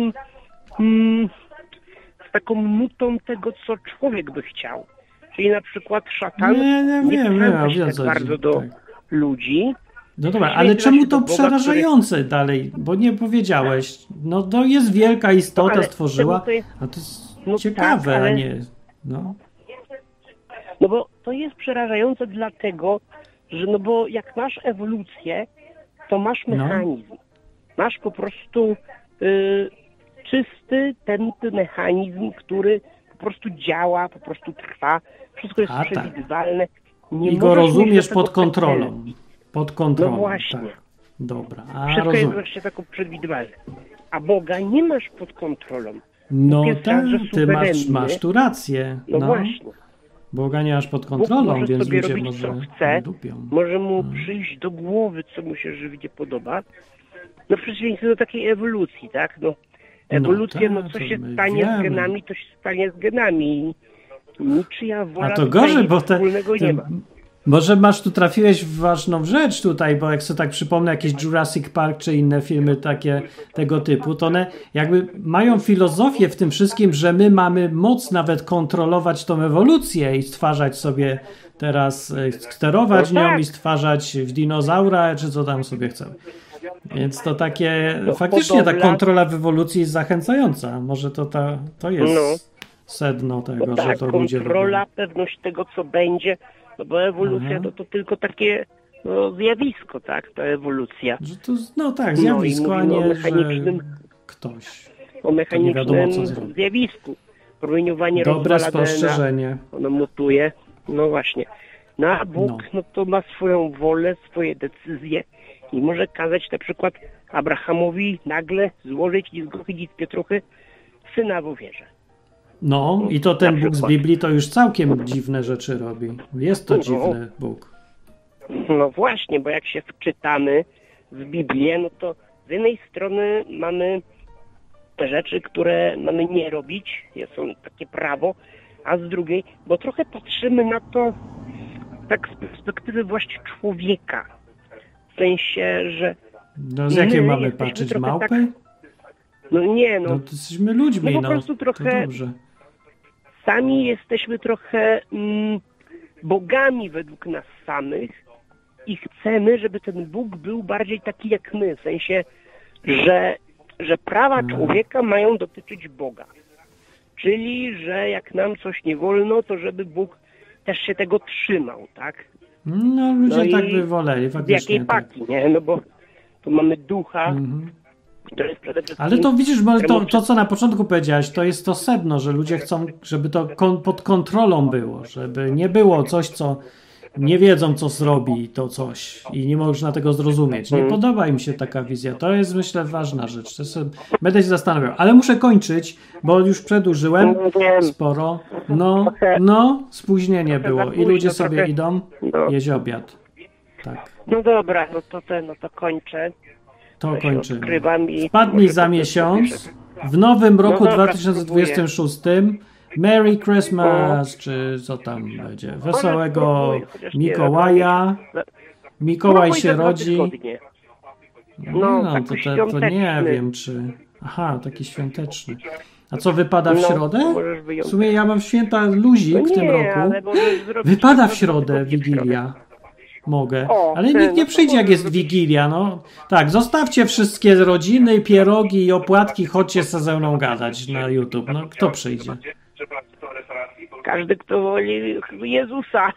z taką nutą tego, co człowiek by chciał. Czyli na przykład szatan Nie wiem, przędza wiem się o tak co bardzo chodzi, do tak. ludzi. No dobra, Przyjdzie ale się czemu do to Boga, przerażające dalej? Bo nie powiedziałeś. No to jest wielka istota, ale stworzyła, to jest- a to jest no ciekawe, tak, ale- a nie... No. No bo to jest przerażające dlatego, że no bo jak masz ewolucję, to masz No. mechanizm. Masz po prostu czysty, tępy mechanizm, który po prostu działa, po prostu trwa. Wszystko jest A, tak. przewidywalne. Nie I go możesz mieć rozumiesz do tego pod kontrolą. pretensji. Pod kontrolą, No właśnie. tak. Dobra, a Wszystko jest rozumiem. właśnie tak przewidywalne. A Boga nie masz pod kontrolą. No jest tak, raz, że ty masz suwerenny. tu rację. No właśnie. Boga nie masz pod Bóg kontrolą, może więc sobie ludzie robić, może co chce. dupią. Może mu przyjść do głowy, co mu się żywnie podoba. No w przeciwieństwie do takiej ewolucji, tak? No, ewolucja, no, tak, co to się my stanie wiemy. z genami, to się stanie z genami. Niczyja wola A to tutaj gorzej, nic bo wspólnego nie ma. może trafiłeś w ważną rzecz tutaj, bo jak sobie tak przypomnę jakieś Jurassic Park czy inne filmy takie tego typu, to one jakby mają filozofię w tym wszystkim, że my mamy moc nawet kontrolować tą ewolucję i stwarzać sobie teraz, sterować No nią tak. i stwarzać w dinozaura, czy co tam sobie chcą. Więc to takie, No, faktycznie ta hodowla- kontrola w ewolucji jest zachęcająca. Może to jest No. sedno tego, No że tak, to ludzie kontrola, robią. pewność tego, co będzie, no bo ewolucja to tylko takie zjawisko, tak? Ta ewolucja. Że to, no tak, No i zjawisko, a mówimy o nie, mechanicznym- że ktoś. O nie wiadomo, co mechanicznym zrobi. zjawisku. Promieniowanie Dobre rozwala DNA, spostrzeżenie. ono mutuje. No właśnie. No a Bóg, no to ma swoją wolę, swoje decyzje i może kazać na przykład Abrahamowi nagle złożyć ni z gruchy, ni z pietruchy syna w ofierze. No i to ten Na Bóg z przykład. Biblii to już całkiem dziwne rzeczy robi. Jest to No. dziwny Bóg. No właśnie, bo jak się wczytamy w Biblię, no to z jednej strony mamy te rzeczy, które mamy nie robić, są takie prawo, a z drugiej, bo trochę patrzymy na to tak z perspektywy właśnie człowieka. W sensie, że No z jakiej My mamy jesteśmy patrzeć? trochę Małpy? tak- no nie, No to jesteśmy ludźmi, no po no. prostu To trochę- dobrze. sami jesteśmy trochę bogami według nas samych i chcemy, żeby ten Bóg był bardziej taki jak my, w sensie, że prawa człowieka mają dotyczyć Boga. Czyli, że jak nam coś nie wolno, to żeby Bóg też się tego trzymał, tak? No ludzie No i tak by woleli, Z faktycznie. jakiej Tak. paki, nie? No bo tu mamy ducha, Mhm. który jest przede wszystkim... Ale to widzisz, bo któremu to, co na początku powiedziałeś, to jest to sedno, że ludzie chcą, żeby to pod kontrolą było, żeby nie było coś, co nie wiedzą, co zrobi to coś i nie można tego zrozumieć. Nie podoba im się taka wizja. To jest, myślę, ważna rzecz. To sobie, będę się zastanawiał. Ale muszę kończyć, bo już przedłużyłem sporo. No, spóźnienie było i ludzie sobie idą jeść obiad. Tak, No dobra, no to kończę. to Ja się kończymy. odkrywam i Wpadnij może za potem miesiąc. W nowym roku dobra, 2026 Merry Christmas, czy co tam będzie? Wesołego spróbuję, chociaż nie Mikołaja. za- Mikołaj Spróbuj się za 2 rodzi. tygodnie. No, tak to nie świąteczny. wiem, czy... Aha, taki świąteczny. A co, wypada w środę? możesz W wyjątek. sumie ja mam święta luzik w tym roku. ale możesz zrobić Wypada w to, środę tylko nie w środę. Wigilia. Mogę. O, Ale no nikt nie to przyjdzie, jak możesz jest zrobić- Wigilia, no. Tak, zostawcie wszystkie rodziny, pierogi i opłatki, chodźcie se ze mną gadać na YouTube. No, kto przyjdzie? Każdy, kto woli Jezusa.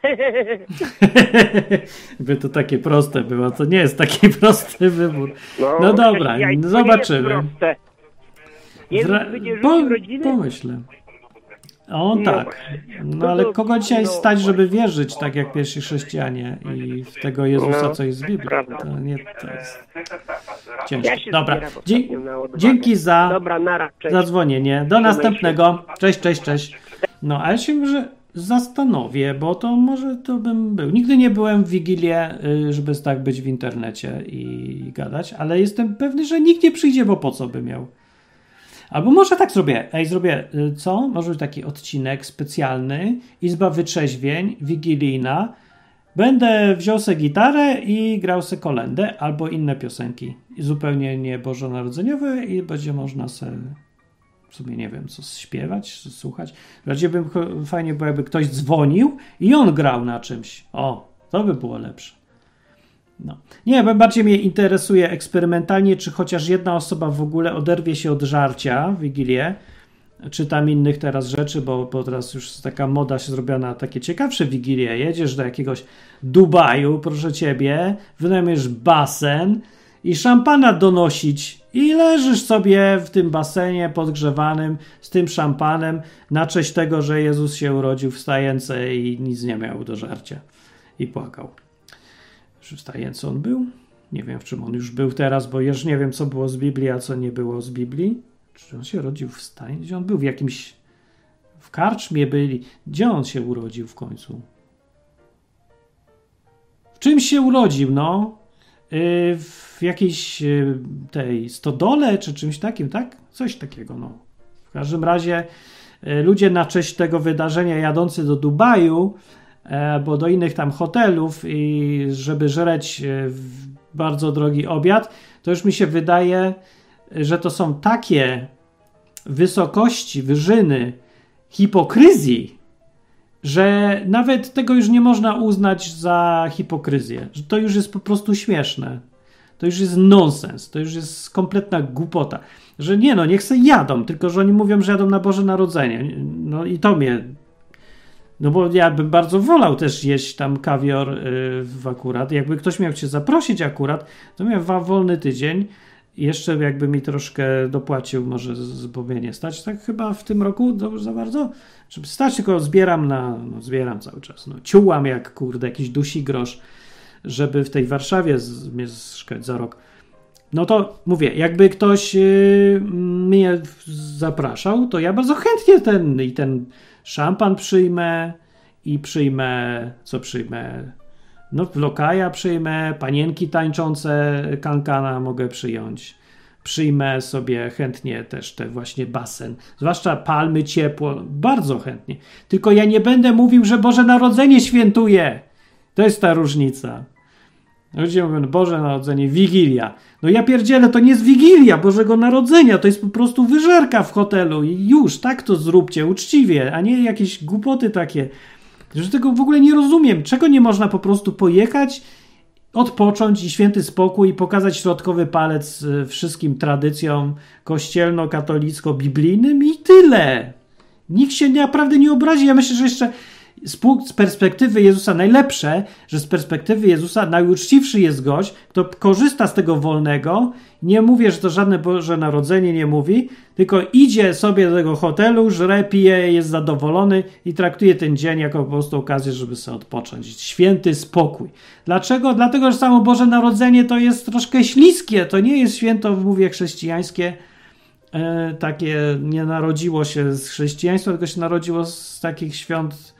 By to takie proste było, to nie jest taki prosty wybór. No dobra, chrześcijaństwo zobaczymy. nie jest proste. Jezus będzie rzucił rodzinę. Pomyślę. O No tak. właśnie. No ale kogo dzisiaj No stać, żeby wierzyć tak jak pierwsi chrześcijanie i w tego Jezusa, No, co jest z Biblii? prawda. To nie, to jest Ja ciężko. się Dobra, zbieram ostatnio na odwagę. dzięki za Dobra, nara, cześć. zadzwonienie. Do Trzymaj następnego. Cześć, cześć, cześć. No, ale się może zastanowię, bo to może to bym był. Nigdy nie byłem w Wigilię, żeby tak być w internecie i gadać, ale jestem pewny, że nikt nie przyjdzie, bo po co by miał. Albo może tak zrobię. Zrobię co? Może taki odcinek specjalny, Izba Wytrzeźwień, wigilijna. Będę wziął se gitarę i grał se kolędę albo inne piosenki. Zupełnie nie bożonarodzeniowe i będzie można se w sumie nie wiem, co śpiewać, co słuchać. Raczej fajnie było, jakby ktoś dzwonił i on grał na czymś. O, to by było lepsze. No. Nie, bo bardziej mnie interesuje eksperymentalnie, czy chociaż jedna osoba w ogóle oderwie się od żarcia w Wigilię, czy tam innych teraz rzeczy, bo teraz już taka moda się zrobiła na takie ciekawsze Wigilie. Jedziesz do jakiegoś Dubaju, proszę ciebie, wynajmiesz basen i szampana donosić i leżysz sobie w tym basenie podgrzewanym z tym szampanem na cześć tego, że Jezus się urodził wstający i nic nie miał do żarcia i płakał. Wstający on był? Nie wiem, w czym on już był teraz, bo już nie wiem, co było z Biblii, a co nie było z Biblii. Czy on się urodził w stanie? Gdzie on był? W jakimś... W karczmie byli. Gdzie on się urodził w końcu? W czymś się urodził, no. W jakiejś tej stodole, czy czymś takim, tak? Coś takiego, no. W każdym razie ludzie na cześć tego wydarzenia jadący do Dubaju, bo do innych tam hotelów i żeby żreć bardzo drogi obiad, to już mi się wydaje, że to są takie wysokości, wyżyny hipokryzji, że nawet tego już nie można uznać za hipokryzję. Że to już jest po prostu śmieszne. To już jest nonsens. To już jest kompletna głupota. Że nie no, niech se jadą, tylko że oni mówią, że jadą na Boże Narodzenie. No i to mnie... No bo ja bym bardzo wolał też jeść tam kawior akurat. Jakby ktoś miał cię zaprosić akurat, to miałem wolny tydzień. Jeszcze jakby mi troszkę dopłacił, może bo mnie nie stać, tak chyba w tym roku dobrze za bardzo. Żeby stać, tylko zbieram zbieram cały czas. No, ciułam jak kurde jakiś dusi grosz, żeby w tej Warszawie mnie szukać za rok. No to mówię, jakby ktoś mnie zapraszał, to ja bardzo chętnie ten szampan przyjmę i co przyjmę? No lokaja przyjmę, panienki tańczące kankana mogę przyjąć. Przyjmę sobie chętnie też te właśnie basen. Zwłaszcza palmy, ciepło, bardzo chętnie. Tylko ja nie będę mówił, że Boże Narodzenie świętuję. To jest ta różnica. Ludzie mówią, Boże Narodzenie, Wigilia. No ja pierdzielę, to nie jest Wigilia Bożego Narodzenia, to jest po prostu wyżerka w hotelu i już, tak to zróbcie, uczciwie, a nie jakieś głupoty takie, że tego w ogóle nie rozumiem. Czego nie można po prostu pojechać, odpocząć i święty spokój i pokazać środkowy palec wszystkim tradycjom kościelno-katolicko-biblijnym i tyle. Nikt się naprawdę nie obrazi. Ja myślę, że jeszcze z perspektywy Jezusa najlepsze, że z perspektywy Jezusa najuczciwszy jest gość, kto korzysta z tego wolnego. Nie mówię, że to żadne Boże Narodzenie nie mówi, tylko idzie sobie do tego hotelu, żre, pije, jest zadowolony i traktuje ten dzień jako po prostu okazję, żeby sobie odpocząć. Święty spokój. Dlaczego? Dlatego, że samo Boże Narodzenie to jest troszkę śliskie. To nie jest święto, mówię, chrześcijańskie. Takie nie narodziło się z chrześcijaństwa, tylko się narodziło z takich świąt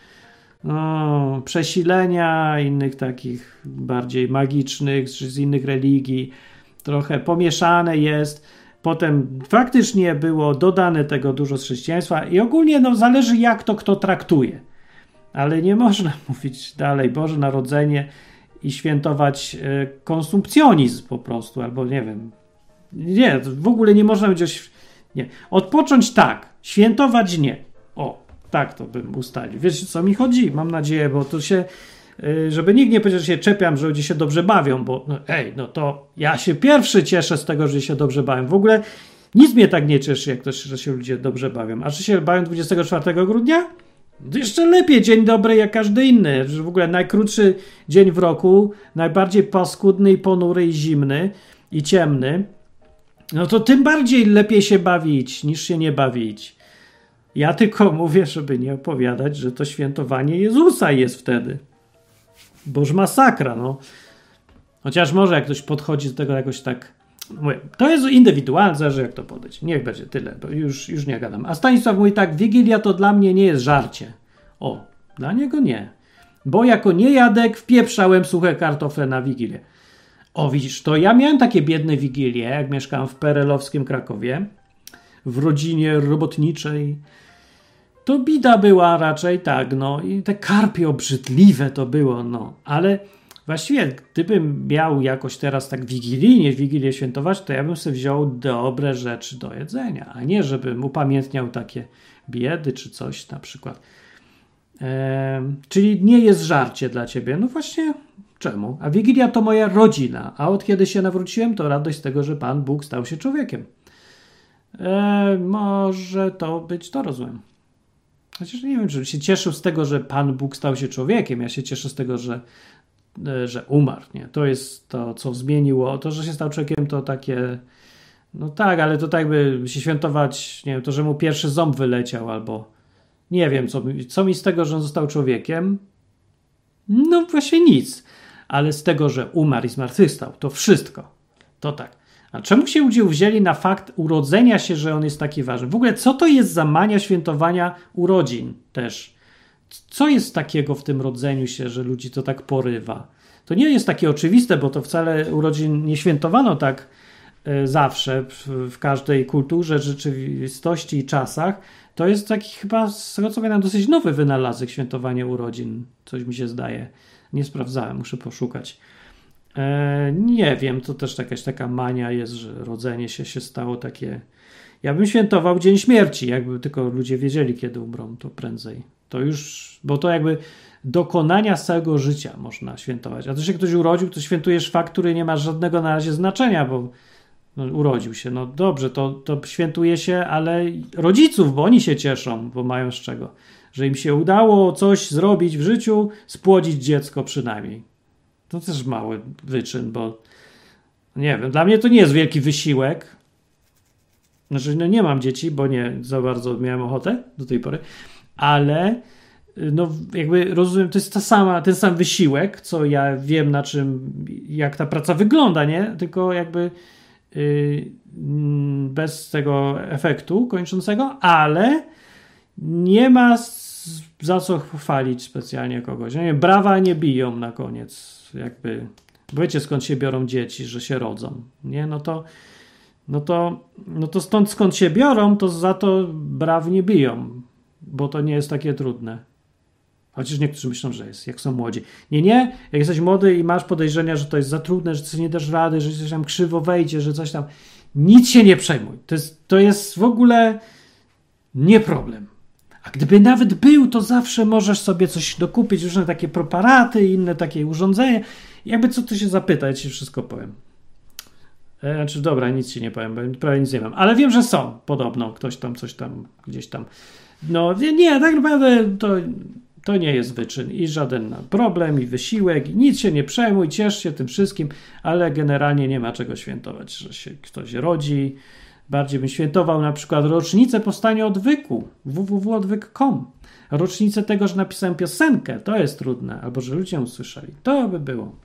przesilenia, innych takich bardziej magicznych, czy z innych religii. Trochę pomieszane jest. Potem faktycznie było dodane tego dużo z chrześcijaństwa i ogólnie zależy jak to kto traktuje. Ale nie można mówić dalej Boże Narodzenie i świętować konsumpcjonizm po prostu, albo nie wiem. Nie, w ogóle nie można powiedzieć Nie. Odpocząć tak, świętować nie. O, tak to bym ustalił. Wiesz, co mi chodzi? Mam nadzieję, bo to się, żeby nikt nie powiedział, że się czepiam, że ludzie się dobrze bawią, bo no to ja się pierwszy cieszę z tego, że się dobrze bawią. W ogóle nic mnie tak nie cieszy, jak to, że się ludzie dobrze bawią. A czy się bawią 24 grudnia? To jeszcze lepiej, dzień dobry jak każdy inny. W ogóle najkrótszy dzień w roku, najbardziej paskudny i ponury i zimny i ciemny. No to tym bardziej lepiej się bawić, niż się nie bawić. Ja tylko mówię, żeby nie opowiadać, że to świętowanie Jezusa jest wtedy. Boż masakra, no. Chociaż może jak ktoś podchodzi do tego jakoś tak... Mówię, to jest indywidualne, zależy jak to podejść. Niech będzie tyle, bo już nie gadam. A Stanisław mówi tak, Wigilia to dla mnie nie jest żarcie. O, dla niego nie. Bo jako niejadek wpieprzałem suche kartofle na Wigilię. O, widzisz, to ja miałem takie biedne Wigilie, jak mieszkałem w perelowskim Krakowie, w rodzinie robotniczej. To bida była raczej, tak, no. I te karpie obrzydliwe to było, no. Ale właściwie, gdybym miał jakoś teraz tak Wigilię świętować, to ja bym sobie wziął dobre rzeczy do jedzenia, a nie żebym upamiętniał takie biedy czy coś na przykład. Czyli nie jest żarcie dla ciebie. No właśnie, czemu? A Wigilia to moja rodzina, a od kiedy się nawróciłem, to radość z tego, że Pan Bóg stał się człowiekiem. Może to być to, rozumiem. Chociaż nie wiem, czy się cieszył z tego, że Pan Bóg stał się człowiekiem. Ja się cieszę z tego, że umarł. Nie? To jest to, co zmieniło. To, że się stał człowiekiem, to takie... No tak, ale to tak by się świętować, nie wiem, to, że mu pierwszy ząb wyleciał, albo nie wiem, co mi z tego, że on został człowiekiem? No właśnie nic. Ale z tego, że umarł i zmartwychwstał, to wszystko. To tak. A czemu się ludzie wzięli na fakt urodzenia się, że on jest taki ważny? W ogóle co to jest za mania świętowania urodzin też? Co jest takiego w tym rodzeniu się, że ludzi to tak porywa? To nie jest takie oczywiste, bo to wcale urodzin nie świętowano tak zawsze w każdej kulturze, rzeczywistości i czasach. To jest taki chyba, z tego co pamiętam, dosyć nowy wynalazek świętowania urodzin. Coś mi się zdaje. Nie sprawdzałem, muszę poszukać. Nie wiem, to też jakaś taka mania jest, że rodzenie się stało takie... Ja bym świętował Dzień Śmierci, jakby tylko ludzie wiedzieli, kiedy umrą, to prędzej. To już, bo to jakby dokonania z całego życia można świętować. A to, że ktoś urodził, to świętujesz fakt, który nie ma żadnego na razie znaczenia, bo urodził się. No dobrze, to świętuje się, ale rodziców, bo oni się cieszą, bo mają z czego. Że im się udało coś zrobić w życiu, spłodzić dziecko przynajmniej. To też mały wyczyn, bo nie wiem, dla mnie to nie jest wielki wysiłek. Znaczy, no nie mam dzieci, bo nie za bardzo miałem ochotę do tej pory, ale no jakby rozumiem, to jest ten sam wysiłek, co ja wiem na czym, jak ta praca wygląda, nie? Tylko jakby bez tego efektu kończącego, ale nie ma za co chwalić specjalnie kogoś. Nie, brawa nie biją na koniec. Jakby, wiecie skąd się biorą dzieci, że się rodzą. Nie? No to stąd skąd się biorą, to za to braw nie biją, bo to nie jest takie trudne. Chociaż niektórzy myślą, że jest, jak są młodzi. Nie, jak jesteś młody i masz podejrzenia, że to jest za trudne, że coś nie dasz rady, że coś tam krzywo wejdzie, że coś tam... Nic się nie przejmuj. To jest w ogóle nie problem. A gdyby nawet był, to zawsze możesz sobie coś dokupić, różne takie preparaty i inne takie urządzenia. Jakby co to się zapyta, ja ci wszystko powiem. Znaczy, dobra, nic ci nie powiem, bo prawie nic nie wiem. Ale wiem, że są, podobno. Ktoś tam, coś tam, gdzieś tam. No nie, tak naprawdę to nie jest wyczyn i żaden problem i wysiłek. I nic się nie przejmuj, ciesz się tym wszystkim, ale generalnie nie ma czego świętować, że się ktoś rodzi. Bardziej bym świętował na przykład rocznicę powstania odwyku, www.odwyk.com. Rocznicę tego, że napisałem piosenkę, to jest trudne, albo że ludzie usłyszeli. To by było.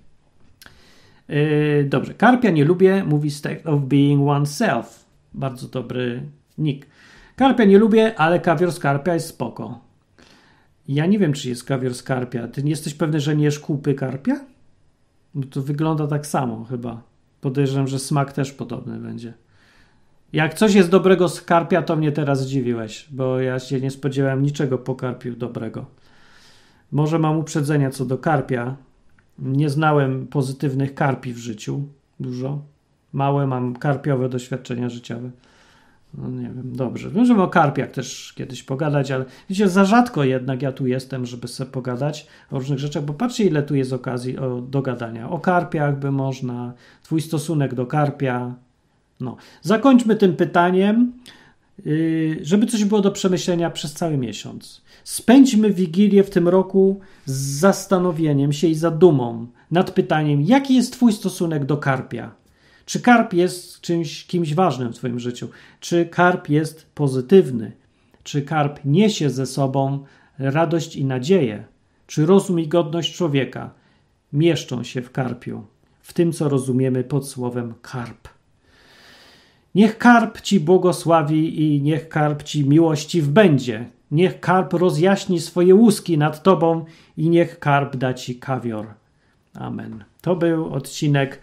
Dobrze, Karpia nie lubię, mówi State of Being Oneself. Bardzo dobry nick. Karpia nie lubię, ale kawior z karpia jest spoko. Ja nie wiem, czy jest kawior z karpia. Ty nie jesteś pewny, że nie jesz kupy karpia? Bo to wygląda tak samo chyba. Podejrzewam, że smak też podobny będzie. Jak coś jest dobrego z karpia, to mnie teraz zdziwiłeś, bo ja się nie spodziewałem niczego po karpiu dobrego. Może mam uprzedzenia co do karpia. Nie znałem pozytywnych karpi w życiu. Dużo. Małe mam karpiowe doświadczenia życiowe. No nie wiem, dobrze. Możemy o karpiach też kiedyś pogadać, ale wiecie, za rzadko jednak ja tu jestem, żeby sobie pogadać o różnych rzeczach, bo patrzcie, ile tu jest okazji do gadania. O karpiach by można, twój stosunek do karpia. No. Zakończmy tym pytaniem, żeby coś było do przemyślenia przez cały miesiąc. Spędźmy Wigilię w tym roku z zastanowieniem się i zadumą nad pytaniem, jaki jest twój stosunek do karpia? Czy karp jest kimś ważnym w twoim życiu? Czy karp jest pozytywny? Czy karp niesie ze sobą radość i nadzieję? Czy rozum i godność człowieka mieszczą się w karpiu? W tym, co rozumiemy pod słowem karp. Niech karp ci błogosławi i niech karp ci miłościw będzie. Niech karp rozjaśni swoje łuski nad tobą i niech karp da ci kawior. Amen. To był odcinek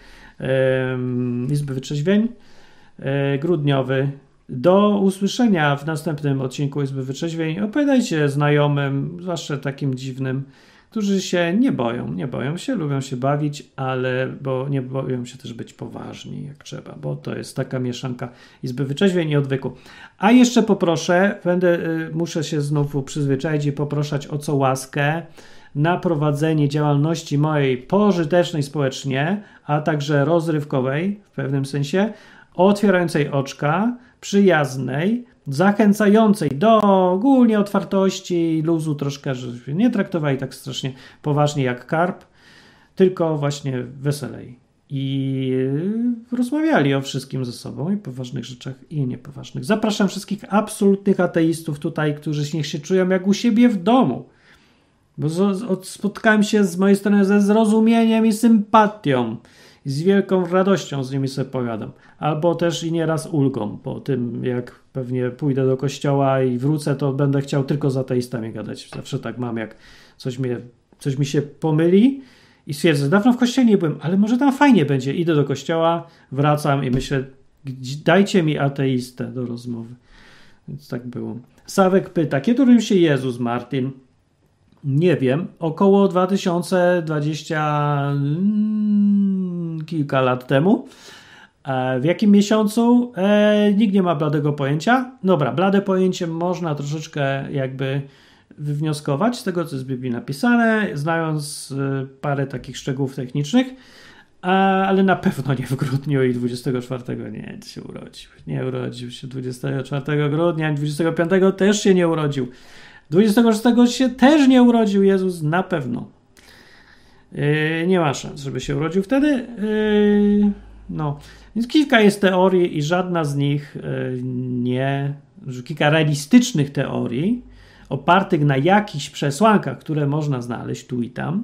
Izby Wytrzeźwień grudniowy. Do usłyszenia w następnym odcinku Izby Wytrzeźwień. Opowiadajcie znajomym, zwłaszcza takim dziwnym, którzy się nie boją się, lubią się bawić, bo nie boją się też być poważni jak trzeba, bo to jest taka mieszanka Izby Wytrzeźwień i odwyku. A jeszcze poproszę, muszę się znów przyzwyczaić i poproszać o co łaskę na prowadzenie działalności mojej pożytecznej społecznie, a także rozrywkowej w pewnym sensie, otwierającej oczka, przyjaznej, zachęcającej do ogólnie otwartości, luzu troszkę, żeby nie traktowali tak strasznie poważnie jak karp, tylko właśnie weselej. I rozmawiali o wszystkim ze sobą, i poważnych rzeczach, i niepoważnych. Zapraszam wszystkich absolutnych ateistów tutaj, którzy niech się czują jak u siebie w domu. Bo spotkałem się z mojej strony ze zrozumieniem i sympatią. I z wielką radością z nimi sobie pogadam. Albo też i nieraz ulgą. Po tym, jak pewnie pójdę do kościoła i wrócę, to będę chciał tylko z ateistami gadać. Zawsze tak mam, jak coś mi się pomyli i stwierdzę, dawno w kościele nie byłem, ale może tam fajnie będzie. Idę do kościoła, wracam i myślę, dajcie mi ateistę do rozmowy. Więc tak było. Sawek pyta, kiedy urodził się Jezus, Martin? Nie wiem, około 2020 kilka lat temu. W jakim miesiącu? Nikt nie ma bladego pojęcia. Dobra, blade pojęcie można troszeczkę jakby wywnioskować z tego, co jest w Biblii napisane, znając parę takich szczegółów technicznych, ale na pewno nie w grudniu i 24 nie się urodził. Nie urodził się 24 grudnia, 25 też się nie urodził. 26 się też nie urodził Jezus, na pewno. Nie ma szans, żeby się urodził wtedy. No, więc kilka jest teorii i żadna z nich kilka realistycznych teorii opartych na jakichś przesłankach, które można znaleźć tu i tam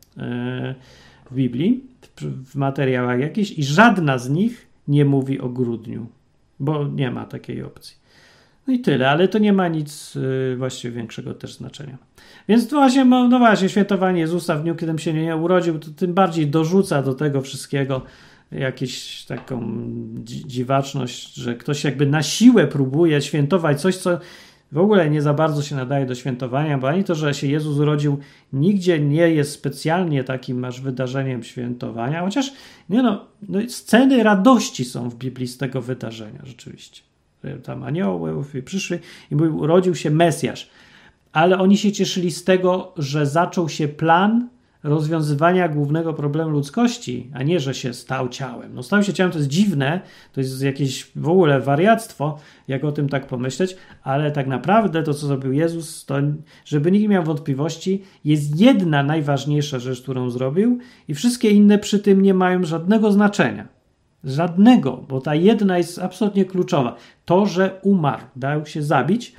w Biblii, w materiałach jakichś i żadna z nich nie mówi o grudniu, bo nie ma takiej opcji. No i tyle, ale to nie ma nic właściwie większego też znaczenia. Więc właśnie świętowanie Jezusa w dniu, kiedy się nie urodził, to tym bardziej dorzuca do tego wszystkiego jakąś taką dziwaczność, że ktoś jakby na siłę próbuje świętować coś, co w ogóle nie za bardzo się nadaje do świętowania, bo ani to, że się Jezus urodził, nigdzie nie jest specjalnie takim aż wydarzeniem świętowania, chociaż sceny radości są w Biblii z tego wydarzenia rzeczywiście. Tam anioły przyszły i urodził się Mesjasz. Ale oni się cieszyli z tego, że zaczął się plan rozwiązywania głównego problemu ludzkości, a nie, że się stał ciałem. No stał się ciałem, to jest dziwne, to jest jakieś w ogóle wariactwo, jak o tym tak pomyśleć, ale tak naprawdę to, co zrobił Jezus, to, żeby nikt nie miał wątpliwości, jest jedna najważniejsza rzecz, którą zrobił i wszystkie inne przy tym nie mają żadnego znaczenia. Żadnego, bo ta jedna jest absolutnie kluczowa. To, że umarł, dał się zabić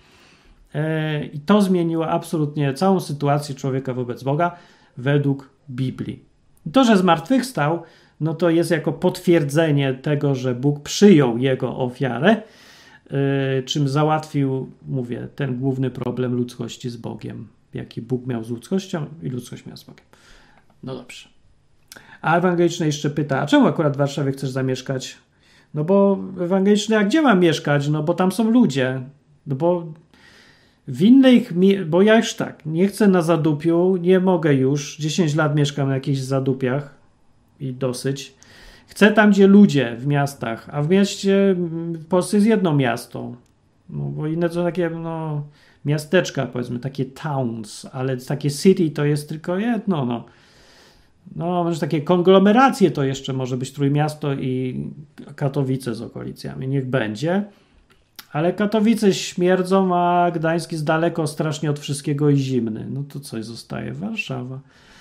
i to zmieniło absolutnie całą sytuację człowieka wobec Boga według Biblii. To, że zmartwychwstał, no to jest jako potwierdzenie tego, że Bóg przyjął jego ofiarę, czym załatwił, ten główny problem ludzkości z Bogiem, jaki Bóg miał z ludzkością i ludzkość miała z Bogiem. No dobrze. A ewangeliczny jeszcze pyta, a czemu akurat w Warszawie chcesz zamieszkać? No bo ewangeliczny, a gdzie mam mieszkać? No bo tam są ludzie. No bo bo ja już tak, nie chcę na zadupiu, nie mogę już. 10 lat mieszkam na jakichś zadupiach i dosyć. Chcę tam, gdzie ludzie w miastach, a w mieście w Polsce jest jedno miasto. No, bo inne to takie miasteczka, powiedzmy, takie towns, ale takie city to jest tylko jedno. No, może takie konglomeracje to jeszcze może być Trójmiasto i Katowice z okolicami. Niech będzie. Ale Katowice śmierdzą, a Gdańsk jest daleko strasznie od wszystkiego i zimny. No to coś zostaje. Warszawa.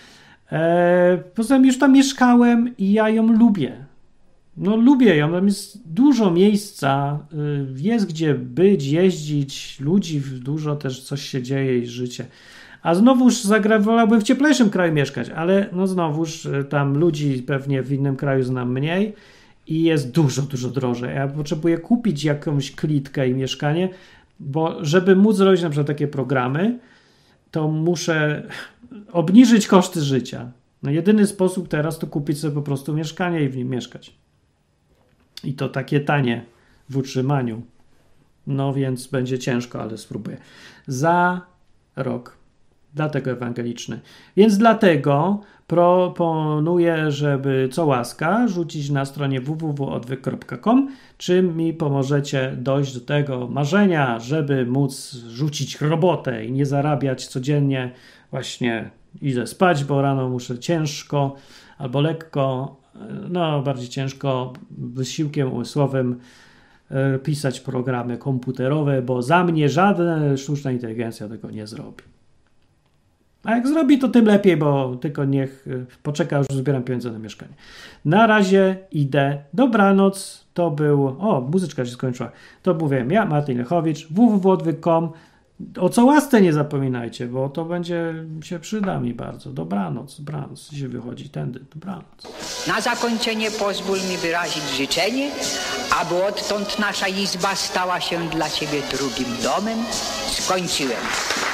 Poza tym już tam mieszkałem i ja ją lubię. No lubię ją, tam jest dużo miejsca, jest gdzie być, jeździć, ludzi dużo, też coś się dzieje i życie. A znowuż wolałbym w cieplejszym kraju mieszkać, ale no znowuż tam ludzi pewnie w innym kraju znam mniej i jest dużo, dużo drożej. Ja potrzebuję kupić jakąś klitkę i mieszkanie, bo żeby móc robić na przykład takie programy, to muszę obniżyć koszty życia. No jedyny sposób teraz to kupić sobie po prostu mieszkanie i w nim mieszkać. I to takie tanie w utrzymaniu. No więc będzie ciężko, ale spróbuję. Za rok. Dlatego ewangeliczny. Więc dlatego proponuję, żeby co łaska rzucić na stronie www.odwyk.com, czym mi pomożecie dojść do tego marzenia, żeby móc rzucić robotę i nie zarabiać codziennie. Właśnie idę spać, bo rano muszę ciężko albo lekko, bardziej ciężko, wysiłkiem umysłowym pisać programy komputerowe, bo za mnie żadna sztuczna inteligencja tego nie zrobi. A jak zrobi, to tym lepiej, bo tylko niech poczeka, już zbieram pieniądze na mieszkanie. Na razie idę. Dobranoc. To był... muzyczka się skończyła. To mówiłem ja, Martin Lechowicz, www.odwyk.com. O co łasce nie zapominajcie, bo to będzie się przyda mi bardzo. Dobranoc. Dobranoc. Się wychodzi tędy. Dobranoc. Na zakończenie pozwól mi wyrazić życzenie, aby odtąd nasza izba stała się dla Ciebie drugim domem. Skończyłem.